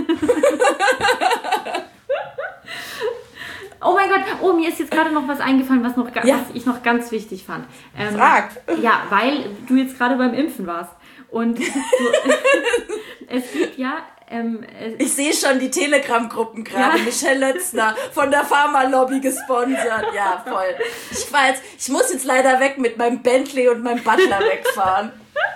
Oh mein Gott, oh, mir ist jetzt gerade noch was eingefallen, was, noch, ja. was ich noch ganz wichtig fand. Ähm, Frag. Ja, weil du jetzt gerade beim Impfen warst. Und du, es gibt ja... Ähm, ich sehe schon die Telegram-Gruppen gerade. Ja. Michelle Lötzner von der Pharma-Lobby gesponsert. Ja, voll. Ich, war jetzt, ich muss jetzt leider weg mit meinem Bentley und meinem Butler wegfahren.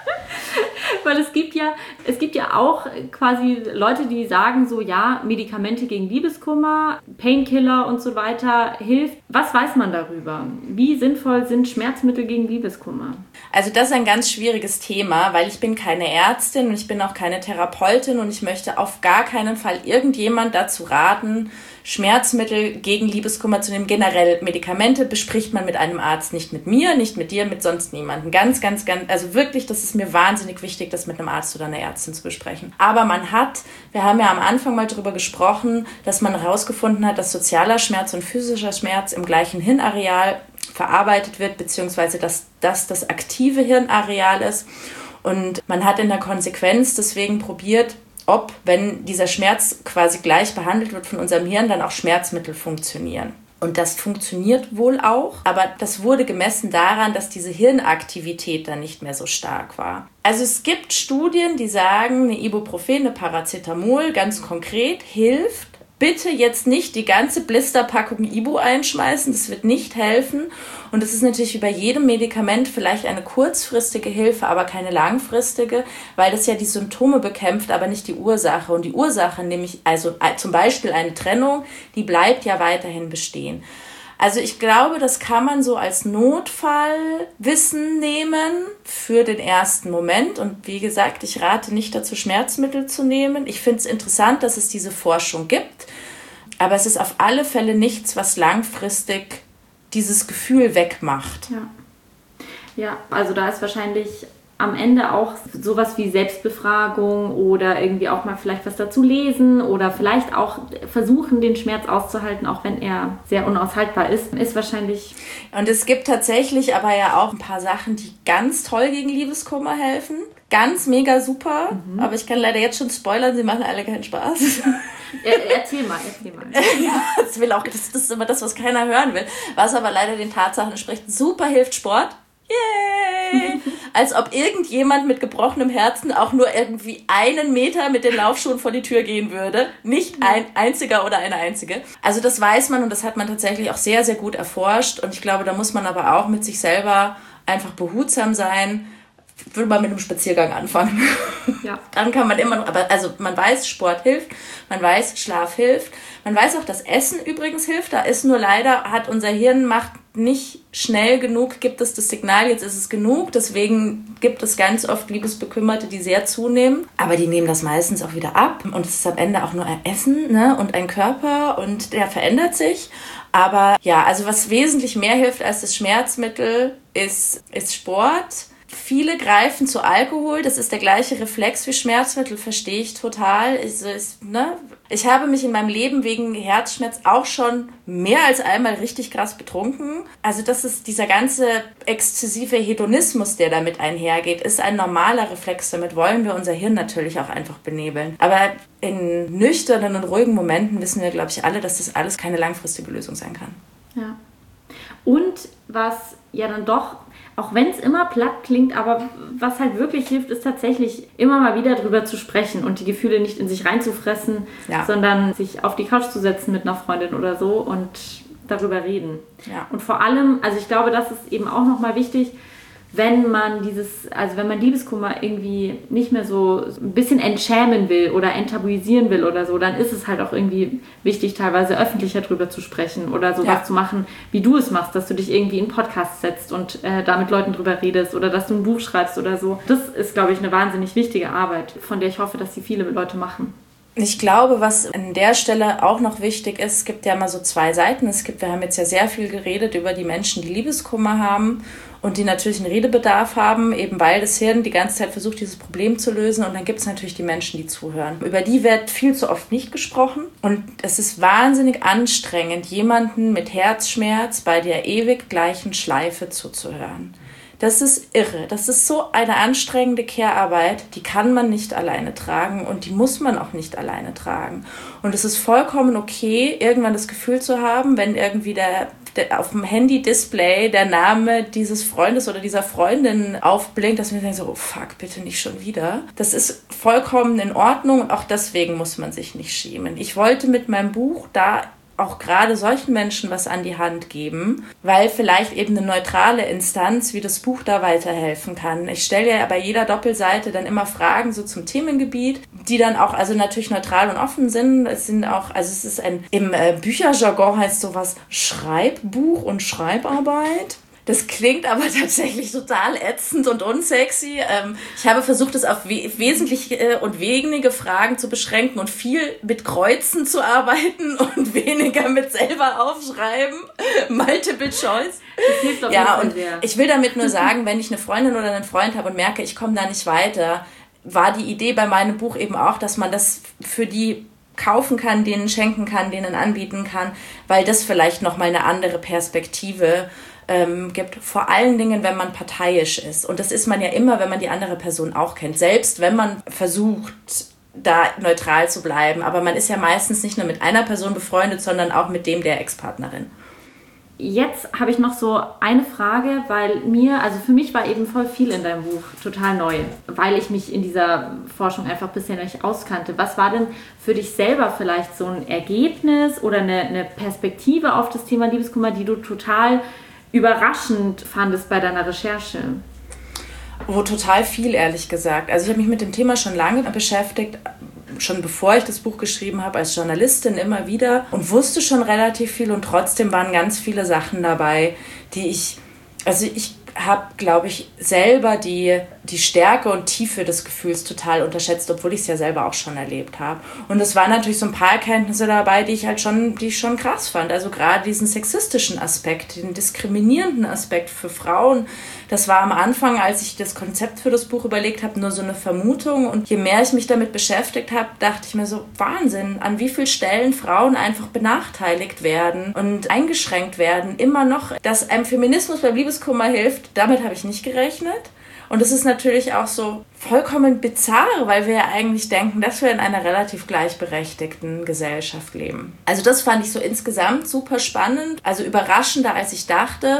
Weil es gibt ja, es gibt ja auch quasi Leute, die sagen so, ja, Medikamente gegen Liebeskummer, Painkiller und so weiter hilft. Was weiß man darüber? Wie sinnvoll sind Schmerzmittel gegen Liebeskummer? Also das ist ein ganz schwieriges Thema, weil ich bin keine Ärztin und ich bin auch keine Therapeutin und ich möchte auf gar keinen Fall irgendjemand dazu raten, Schmerzmittel gegen Liebeskummer zu nehmen. Generell Medikamente bespricht man mit einem Arzt, nicht mit mir, nicht mit dir, mit sonst niemandem. Ganz, ganz, ganz, also wirklich, das ist mir wahnsinnig wichtig, das mit einem Arzt oder einer Ärztin zu besprechen. Aber man hat, wir haben ja am Anfang mal darüber gesprochen, dass man herausgefunden hat, dass sozialer Schmerz und physischer Schmerz im gleichen Hirnareal verarbeitet wird, beziehungsweise dass das das aktive Hirnareal ist. Und man hat in der Konsequenz deswegen probiert, ob, wenn dieser Schmerz quasi gleich behandelt wird von unserem Hirn, dann auch Schmerzmittel funktionieren. Und das funktioniert wohl auch, aber das wurde gemessen daran, dass diese Hirnaktivität dann nicht mehr so stark war. Also es gibt Studien, die sagen, eine Ibuprofen, eine Paracetamol, ganz konkret, hilft. Bitte jetzt nicht die ganze Blisterpackung Ibu einschmeißen, das wird nicht helfen. Und das ist natürlich wie bei jedem Medikament vielleicht eine kurzfristige Hilfe, aber keine langfristige, weil das ja die Symptome bekämpft, aber nicht die Ursache. Und die Ursache, nämlich also zum Beispiel eine Trennung, die bleibt ja weiterhin bestehen. Also ich glaube, das kann man so als Notfallwissen nehmen für den ersten Moment. Und wie gesagt, ich rate nicht dazu, Schmerzmittel zu nehmen. Ich finde es interessant, dass es diese Forschung gibt. Aber es ist auf alle Fälle nichts, was langfristig dieses Gefühl wegmacht. Ja, ja, also da ist wahrscheinlich am Ende auch sowas wie Selbstbefragung oder irgendwie auch mal vielleicht was dazu lesen oder vielleicht auch versuchen, den Schmerz auszuhalten, auch wenn er sehr unaushaltbar ist, ist wahrscheinlich... Und es gibt tatsächlich aber ja auch ein paar Sachen, die ganz toll gegen Liebeskummer helfen. Ganz mega super, mhm. Aber ich kann leider jetzt schon spoilern, sie machen alle keinen Spaß. Er, erzähl mal, erzähl mal. Ja, das will auch, das, das ist immer das, was keiner hören will. Was aber leider den Tatsachen entspricht. Super hilft Sport. Yay! Als ob irgendjemand mit gebrochenem Herzen auch nur irgendwie einen Meter mit den Laufschuhen vor die Tür gehen würde. Nicht ein einziger oder eine einzige. Also das weiß man und das hat man tatsächlich auch sehr, sehr gut erforscht. Und ich glaube, da muss man aber auch mit sich selber einfach behutsam sein. Würde man mit einem Spaziergang anfangen. Ja. Dann kann man immer noch, aber also man weiß, Sport hilft, man weiß, Schlaf hilft, man weiß auch, dass Essen übrigens hilft. Da ist nur leider, hat unser Hirn macht nicht schnell genug, gibt es das Signal, jetzt ist es genug. Deswegen gibt es ganz oft Liebesbekümmerte, die sehr zunehmen. Aber die nehmen das meistens auch wieder ab. Und es ist am Ende auch nur ein Essen, ne? Und ein Körper und der verändert sich. Aber ja, also was wesentlich mehr hilft als das Schmerzmittel, ist, ist Sport. Viele greifen zu Alkohol, das ist der gleiche Reflex wie Schmerzmittel, verstehe ich total. Ich, ich, ne? ich habe mich in meinem Leben wegen Herzschmerz auch schon mehr als einmal richtig krass betrunken. Also das ist dieser ganze exzessive Hedonismus, der damit einhergeht, ist ein normaler Reflex. Damit wollen wir unser Hirn natürlich auch einfach benebeln. Aber in nüchternen und ruhigen Momenten wissen wir, glaube ich, alle, dass das alles keine langfristige Lösung sein kann. Ja. Und was ja dann doch, auch wenn es immer platt klingt, aber was halt wirklich hilft, ist tatsächlich immer mal wieder drüber zu sprechen und die Gefühle nicht in sich reinzufressen, ja. sondern sich auf die Couch zu setzen mit einer Freundin oder so und darüber reden. Ja. Und vor allem, also ich glaube, das ist eben auch nochmal wichtig, wenn man dieses, also wenn man Liebeskummer irgendwie nicht mehr so ein bisschen entschämen will oder enttabuisieren will oder so, dann ist es halt auch irgendwie wichtig, teilweise öffentlicher drüber zu sprechen oder sowas ja. zu machen, wie du es machst, dass du dich irgendwie in einen Podcast setzt und äh, da mit Leuten drüber redest oder dass du ein Buch schreibst oder so. Das ist, glaube ich, eine wahnsinnig wichtige Arbeit, von der ich hoffe, dass sie viele Leute machen. Ich glaube, was an der Stelle auch noch wichtig ist, es gibt ja mal so zwei Seiten. Es gibt, wir haben jetzt ja sehr viel geredet über die Menschen, die Liebeskummer haben und die natürlich einen Redebedarf haben, eben weil das Hirn die ganze Zeit versucht, dieses Problem zu lösen. Und dann gibt es natürlich die Menschen, die zuhören. Über die wird viel zu oft nicht gesprochen. Und es ist wahnsinnig anstrengend, jemanden mit Herzschmerz bei der ewig gleichen Schleife zuzuhören. Das ist irre. Das ist so eine anstrengende Care-Arbeit, die kann man nicht alleine tragen und die muss man auch nicht alleine tragen. Und es ist vollkommen okay, irgendwann das Gefühl zu haben, wenn irgendwie der, der auf dem Handy-Display der Name dieses Freundes oder dieser Freundin aufblinkt, dass man denkt so, oh fuck, bitte nicht schon wieder. Das ist vollkommen in Ordnung und auch deswegen muss man sich nicht schämen. Ich wollte mit meinem Buch da auch gerade solchen Menschen was an die Hand geben, weil vielleicht eben eine neutrale Instanz wie das Buch da weiterhelfen kann. Ich stelle ja bei jeder Doppelseite dann immer Fragen so zum Themengebiet, die dann auch also natürlich neutral und offen sind. Es sind auch, also es ist ein, im äh, Bücherjargon heißt sowas Schreibbuch und Schreibarbeit. Das klingt aber tatsächlich total ätzend und unsexy. Ähm, ich habe versucht, es auf we- wesentliche und wenige Fragen zu beschränken und viel mit Kreuzen zu arbeiten und weniger mit selber aufschreiben. Multiple Choice. Das hilft auf jeden Fall und sehr. Ich will damit nur sagen, wenn ich eine Freundin oder einen Freund habe und merke, ich komme da nicht weiter, war die Idee bei meinem Buch eben auch, dass man das für die kaufen kann, denen schenken kann, denen anbieten kann, weil das vielleicht nochmal eine andere Perspektive ähm, gibt. Vor allen Dingen, wenn man parteiisch ist. Und das ist man ja immer, wenn man die andere Person auch kennt. Selbst wenn man versucht, da neutral zu bleiben. Aber man ist ja meistens nicht nur mit einer Person befreundet, sondern auch mit dem der Ex-Partnerin. Jetzt habe ich noch so eine Frage, weil mir, also für mich war eben voll viel in deinem Buch total neu, weil ich mich in dieser Forschung einfach bisher nicht auskannte. Was war denn für dich selber vielleicht so ein Ergebnis oder eine, eine Perspektive auf das Thema Liebeskummer, die du total überraschend fandest bei deiner Recherche? Oh, total viel, ehrlich gesagt. Also ich habe mich mit dem Thema schon lange beschäftigt, schon bevor ich das Buch geschrieben habe, als Journalistin immer wieder und wusste schon relativ viel und trotzdem waren ganz viele Sachen dabei, die ich, also ich habe, glaube ich, selber die, die Stärke und Tiefe des Gefühls total unterschätzt, obwohl ich es ja selber auch schon erlebt habe. Und es waren natürlich so ein paar Erkenntnisse dabei, die ich halt schon, die ich schon krass fand. Also gerade diesen sexistischen Aspekt, den diskriminierenden Aspekt für Frauen. Das war am Anfang, als ich das Konzept für das Buch überlegt habe, nur so eine Vermutung. Und je mehr ich mich damit beschäftigt habe, dachte ich mir so, Wahnsinn, an wie vielen Stellen Frauen einfach benachteiligt werden und eingeschränkt werden. Immer noch, dass einem Feminismus beim Liebeskummer hilft, damit habe ich nicht gerechnet. Und es ist natürlich auch so vollkommen bizarr, weil wir ja eigentlich denken, dass wir in einer relativ gleichberechtigten Gesellschaft leben. Also das fand ich so insgesamt super spannend, also überraschender als ich dachte.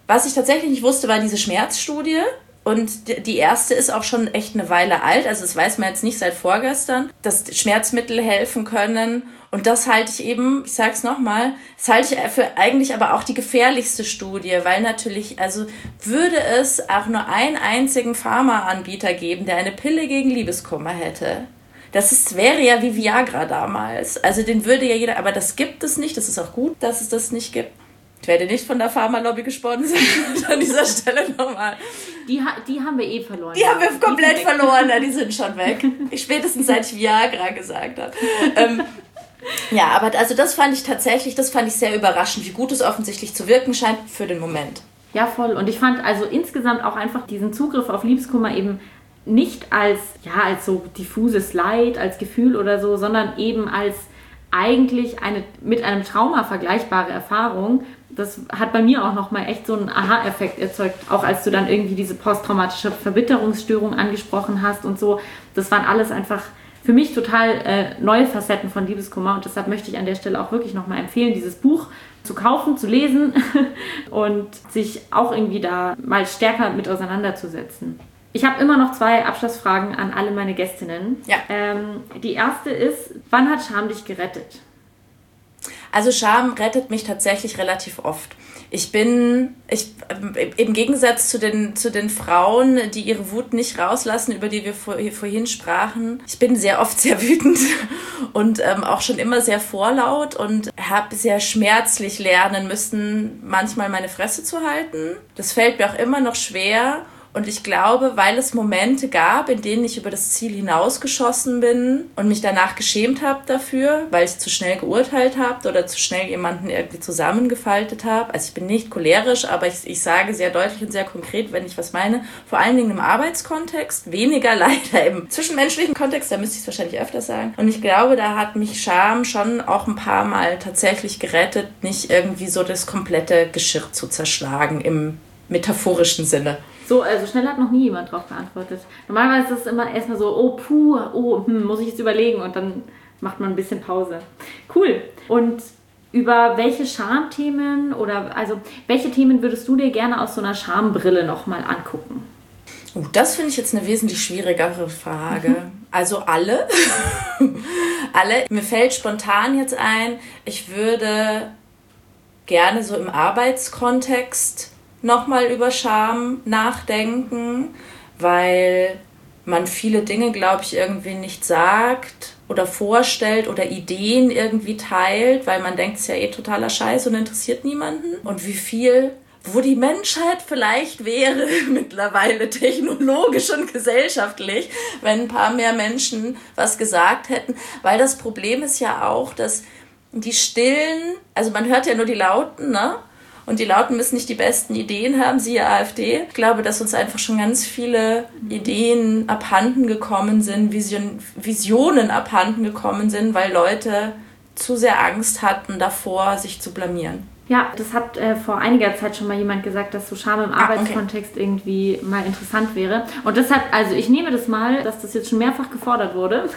Was ich tatsächlich nicht wusste, war diese Schmerzstudie. Und die erste ist auch schon echt eine Weile alt, also das weiß man jetzt nicht seit vorgestern, dass Schmerzmittel helfen können. Und das halte ich eben, ich sage es nochmal, das halte ich für eigentlich aber auch die gefährlichste Studie, weil natürlich, also würde es auch nur einen einzigen Pharmaanbieter geben, der eine Pille gegen Liebeskummer hätte. Das ist, wäre ja wie Viagra damals. Also den würde ja jeder, aber das gibt es nicht, das ist auch gut, dass es das nicht gibt. Ich werde nicht von der Pharmalobby gesponsert an dieser Stelle nochmal. Die, die haben wir eh verloren. Die haben wir komplett verloren, die sind schon weg. Ich, spätestens seit ich Viagra gesagt habe. ähm, ja, aber also das fand ich tatsächlich, das fand ich sehr überraschend, wie gut es offensichtlich zu wirken scheint für den Moment. Ja, voll. Und ich fand also insgesamt auch einfach diesen Zugriff auf Liebeskummer eben nicht als, ja, als so diffuses Leid, als Gefühl oder so, sondern eben als eigentlich eine mit einem Trauma vergleichbare Erfahrung. Das hat bei mir auch nochmal echt so einen Aha-Effekt erzeugt, auch als du dann irgendwie diese posttraumatische Verbitterungsstörung angesprochen hast und so. Das waren alles einfach für mich total äh, neue Facetten von Liebeskummer und deshalb möchte ich an der Stelle auch wirklich nochmal empfehlen, dieses Buch zu kaufen, zu lesen und sich auch irgendwie da mal stärker mit auseinanderzusetzen. Ich habe immer noch zwei Abschlussfragen an alle meine Gästinnen. Ja. Ähm, die erste ist, wann hat Scham dich gerettet? Also Scham rettet mich tatsächlich relativ oft. Ich bin, ich, im Gegensatz zu den, zu den Frauen, die ihre Wut nicht rauslassen, über die wir vor, vorhin sprachen, ich bin sehr oft sehr wütend und ähm, auch schon immer sehr vorlaut und habe sehr schmerzlich lernen müssen, manchmal meine Fresse zu halten. Das fällt mir auch immer noch schwer. Und ich glaube, weil es Momente gab, in denen ich über das Ziel hinausgeschossen bin und mich danach geschämt habe dafür, weil ich zu schnell geurteilt habe oder zu schnell jemanden irgendwie zusammengefaltet habe. Also ich bin nicht cholerisch, aber ich, ich sage sehr deutlich und sehr konkret, wenn ich was meine. Vor allen Dingen im Arbeitskontext, weniger leider im zwischenmenschlichen Kontext, da müsste ich es wahrscheinlich öfter sagen. Und ich glaube, da hat mich Scham schon auch ein paar Mal tatsächlich gerettet, nicht irgendwie so das komplette Geschirr zu zerschlagen im metaphorischen Sinne. So, also schnell hat noch nie jemand drauf geantwortet. Normalerweise ist es immer erstmal so, oh puh, oh, hm, muss ich jetzt überlegen und dann macht man ein bisschen Pause. Cool. Und über welche Schamthemen oder also welche Themen würdest du dir gerne aus so einer Schambrille nochmal angucken? Uh, das finde ich jetzt eine wesentlich schwierigere Frage. Also alle. alle. Mir fällt spontan jetzt ein, ich würde gerne so im Arbeitskontext nochmal über Scham nachdenken, weil man viele Dinge, glaube ich, irgendwie nicht sagt oder vorstellt oder Ideen irgendwie teilt, weil man denkt, es ist ja eh totaler Scheiß und interessiert niemanden. Und wie viel, wo die Menschheit vielleicht wäre, mittlerweile technologisch und gesellschaftlich, wenn ein paar mehr Menschen was gesagt hätten. Weil das Problem ist ja auch, dass die Stillen, also man hört ja nur die Lauten, ne? Und die Lauten müssen nicht die besten Ideen haben, siehe AfD. Ich glaube, dass uns einfach schon ganz viele Ideen abhanden gekommen sind, Vision, Visionen abhanden gekommen sind, weil Leute zu sehr Angst hatten davor, sich zu blamieren. Ja, das hat äh, vor einiger Zeit schon mal jemand gesagt, dass so Scham im ah, Arbeitskontext okay. irgendwie mal interessant wäre. Und deshalb, also ich nehme das mal, dass das jetzt schon mehrfach gefordert wurde.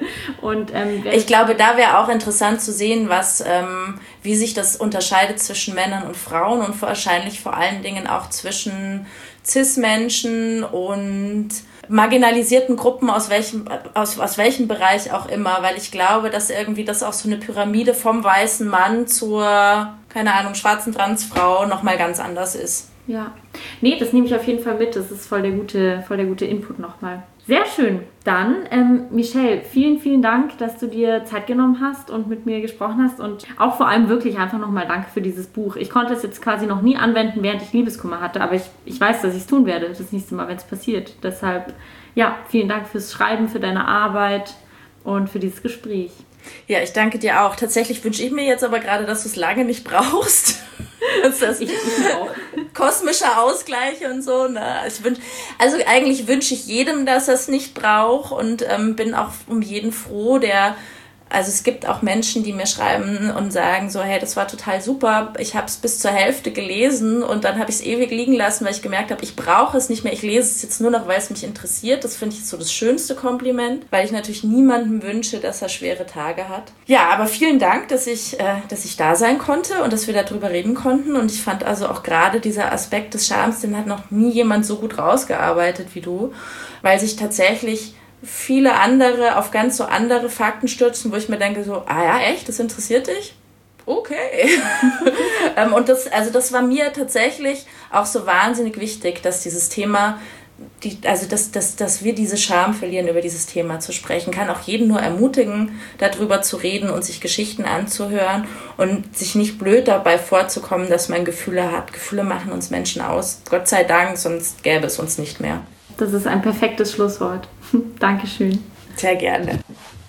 Und ähm, ich glaube, da wäre auch interessant zu sehen, was, ähm, wie sich das unterscheidet zwischen Männern und Frauen und wahrscheinlich vor allen Dingen auch zwischen Cis-Menschen und marginalisierten Gruppen aus welchem, aus, aus welchem Bereich auch immer, weil ich glaube, dass irgendwie das auch so eine Pyramide vom weißen Mann zur, keine Ahnung, schwarzen Transfrau nochmal ganz anders ist. Ja, nee, das nehme ich auf jeden Fall mit, das ist voll der gute, voll der gute Input nochmal. Sehr schön. Dann, ähm, Michelle, vielen, vielen Dank, dass du dir Zeit genommen hast und mit mir gesprochen hast und auch vor allem wirklich einfach nochmal danke für dieses Buch. Ich konnte es jetzt quasi noch nie anwenden, während ich Liebeskummer hatte, aber ich, ich weiß, dass ich es tun werde, das nächste Mal, wenn es passiert. Deshalb, ja, vielen Dank fürs Schreiben, für deine Arbeit und für dieses Gespräch. Ja, ich danke dir auch. Tatsächlich wünsche ich mir jetzt aber gerade, dass du es lange nicht brauchst. Das ist das ich, ich auch. Kosmischer Ausgleich und so. Ne? Ich wünsch, also eigentlich wünsche ich jedem, dass er es nicht braucht und ähm, bin auch um jeden froh, der Also es gibt auch Menschen, die mir schreiben und sagen so, hey, das war total super, ich habe es bis zur Hälfte gelesen und dann habe ich es ewig liegen lassen, weil ich gemerkt habe, ich brauche es nicht mehr, ich lese es jetzt nur noch, weil es mich interessiert. Das finde ich so das schönste Kompliment, weil ich natürlich niemandem wünsche, dass er schwere Tage hat. Ja, aber vielen Dank, dass ich, äh, dass ich da sein konnte und dass wir darüber reden konnten. Und ich fand also auch gerade dieser Aspekt des Schams, den hat noch nie jemand so gut rausgearbeitet wie du, weil sich tatsächlich viele andere auf ganz so andere Fakten stürzen, wo ich mir denke so, ah ja, echt, das interessiert dich? Okay. Und das, also das war mir tatsächlich auch so wahnsinnig wichtig, dass dieses Thema, die, also dass, dass, dass wir diese Scham verlieren, über dieses Thema zu sprechen. Kann auch jeden nur ermutigen, darüber zu reden und sich Geschichten anzuhören und sich nicht blöd dabei vorzukommen, dass man Gefühle hat. Gefühle machen uns Menschen aus. Gott sei Dank, sonst gäbe es uns nicht mehr. Das ist ein perfektes Schlusswort. Dankeschön. Sehr gerne.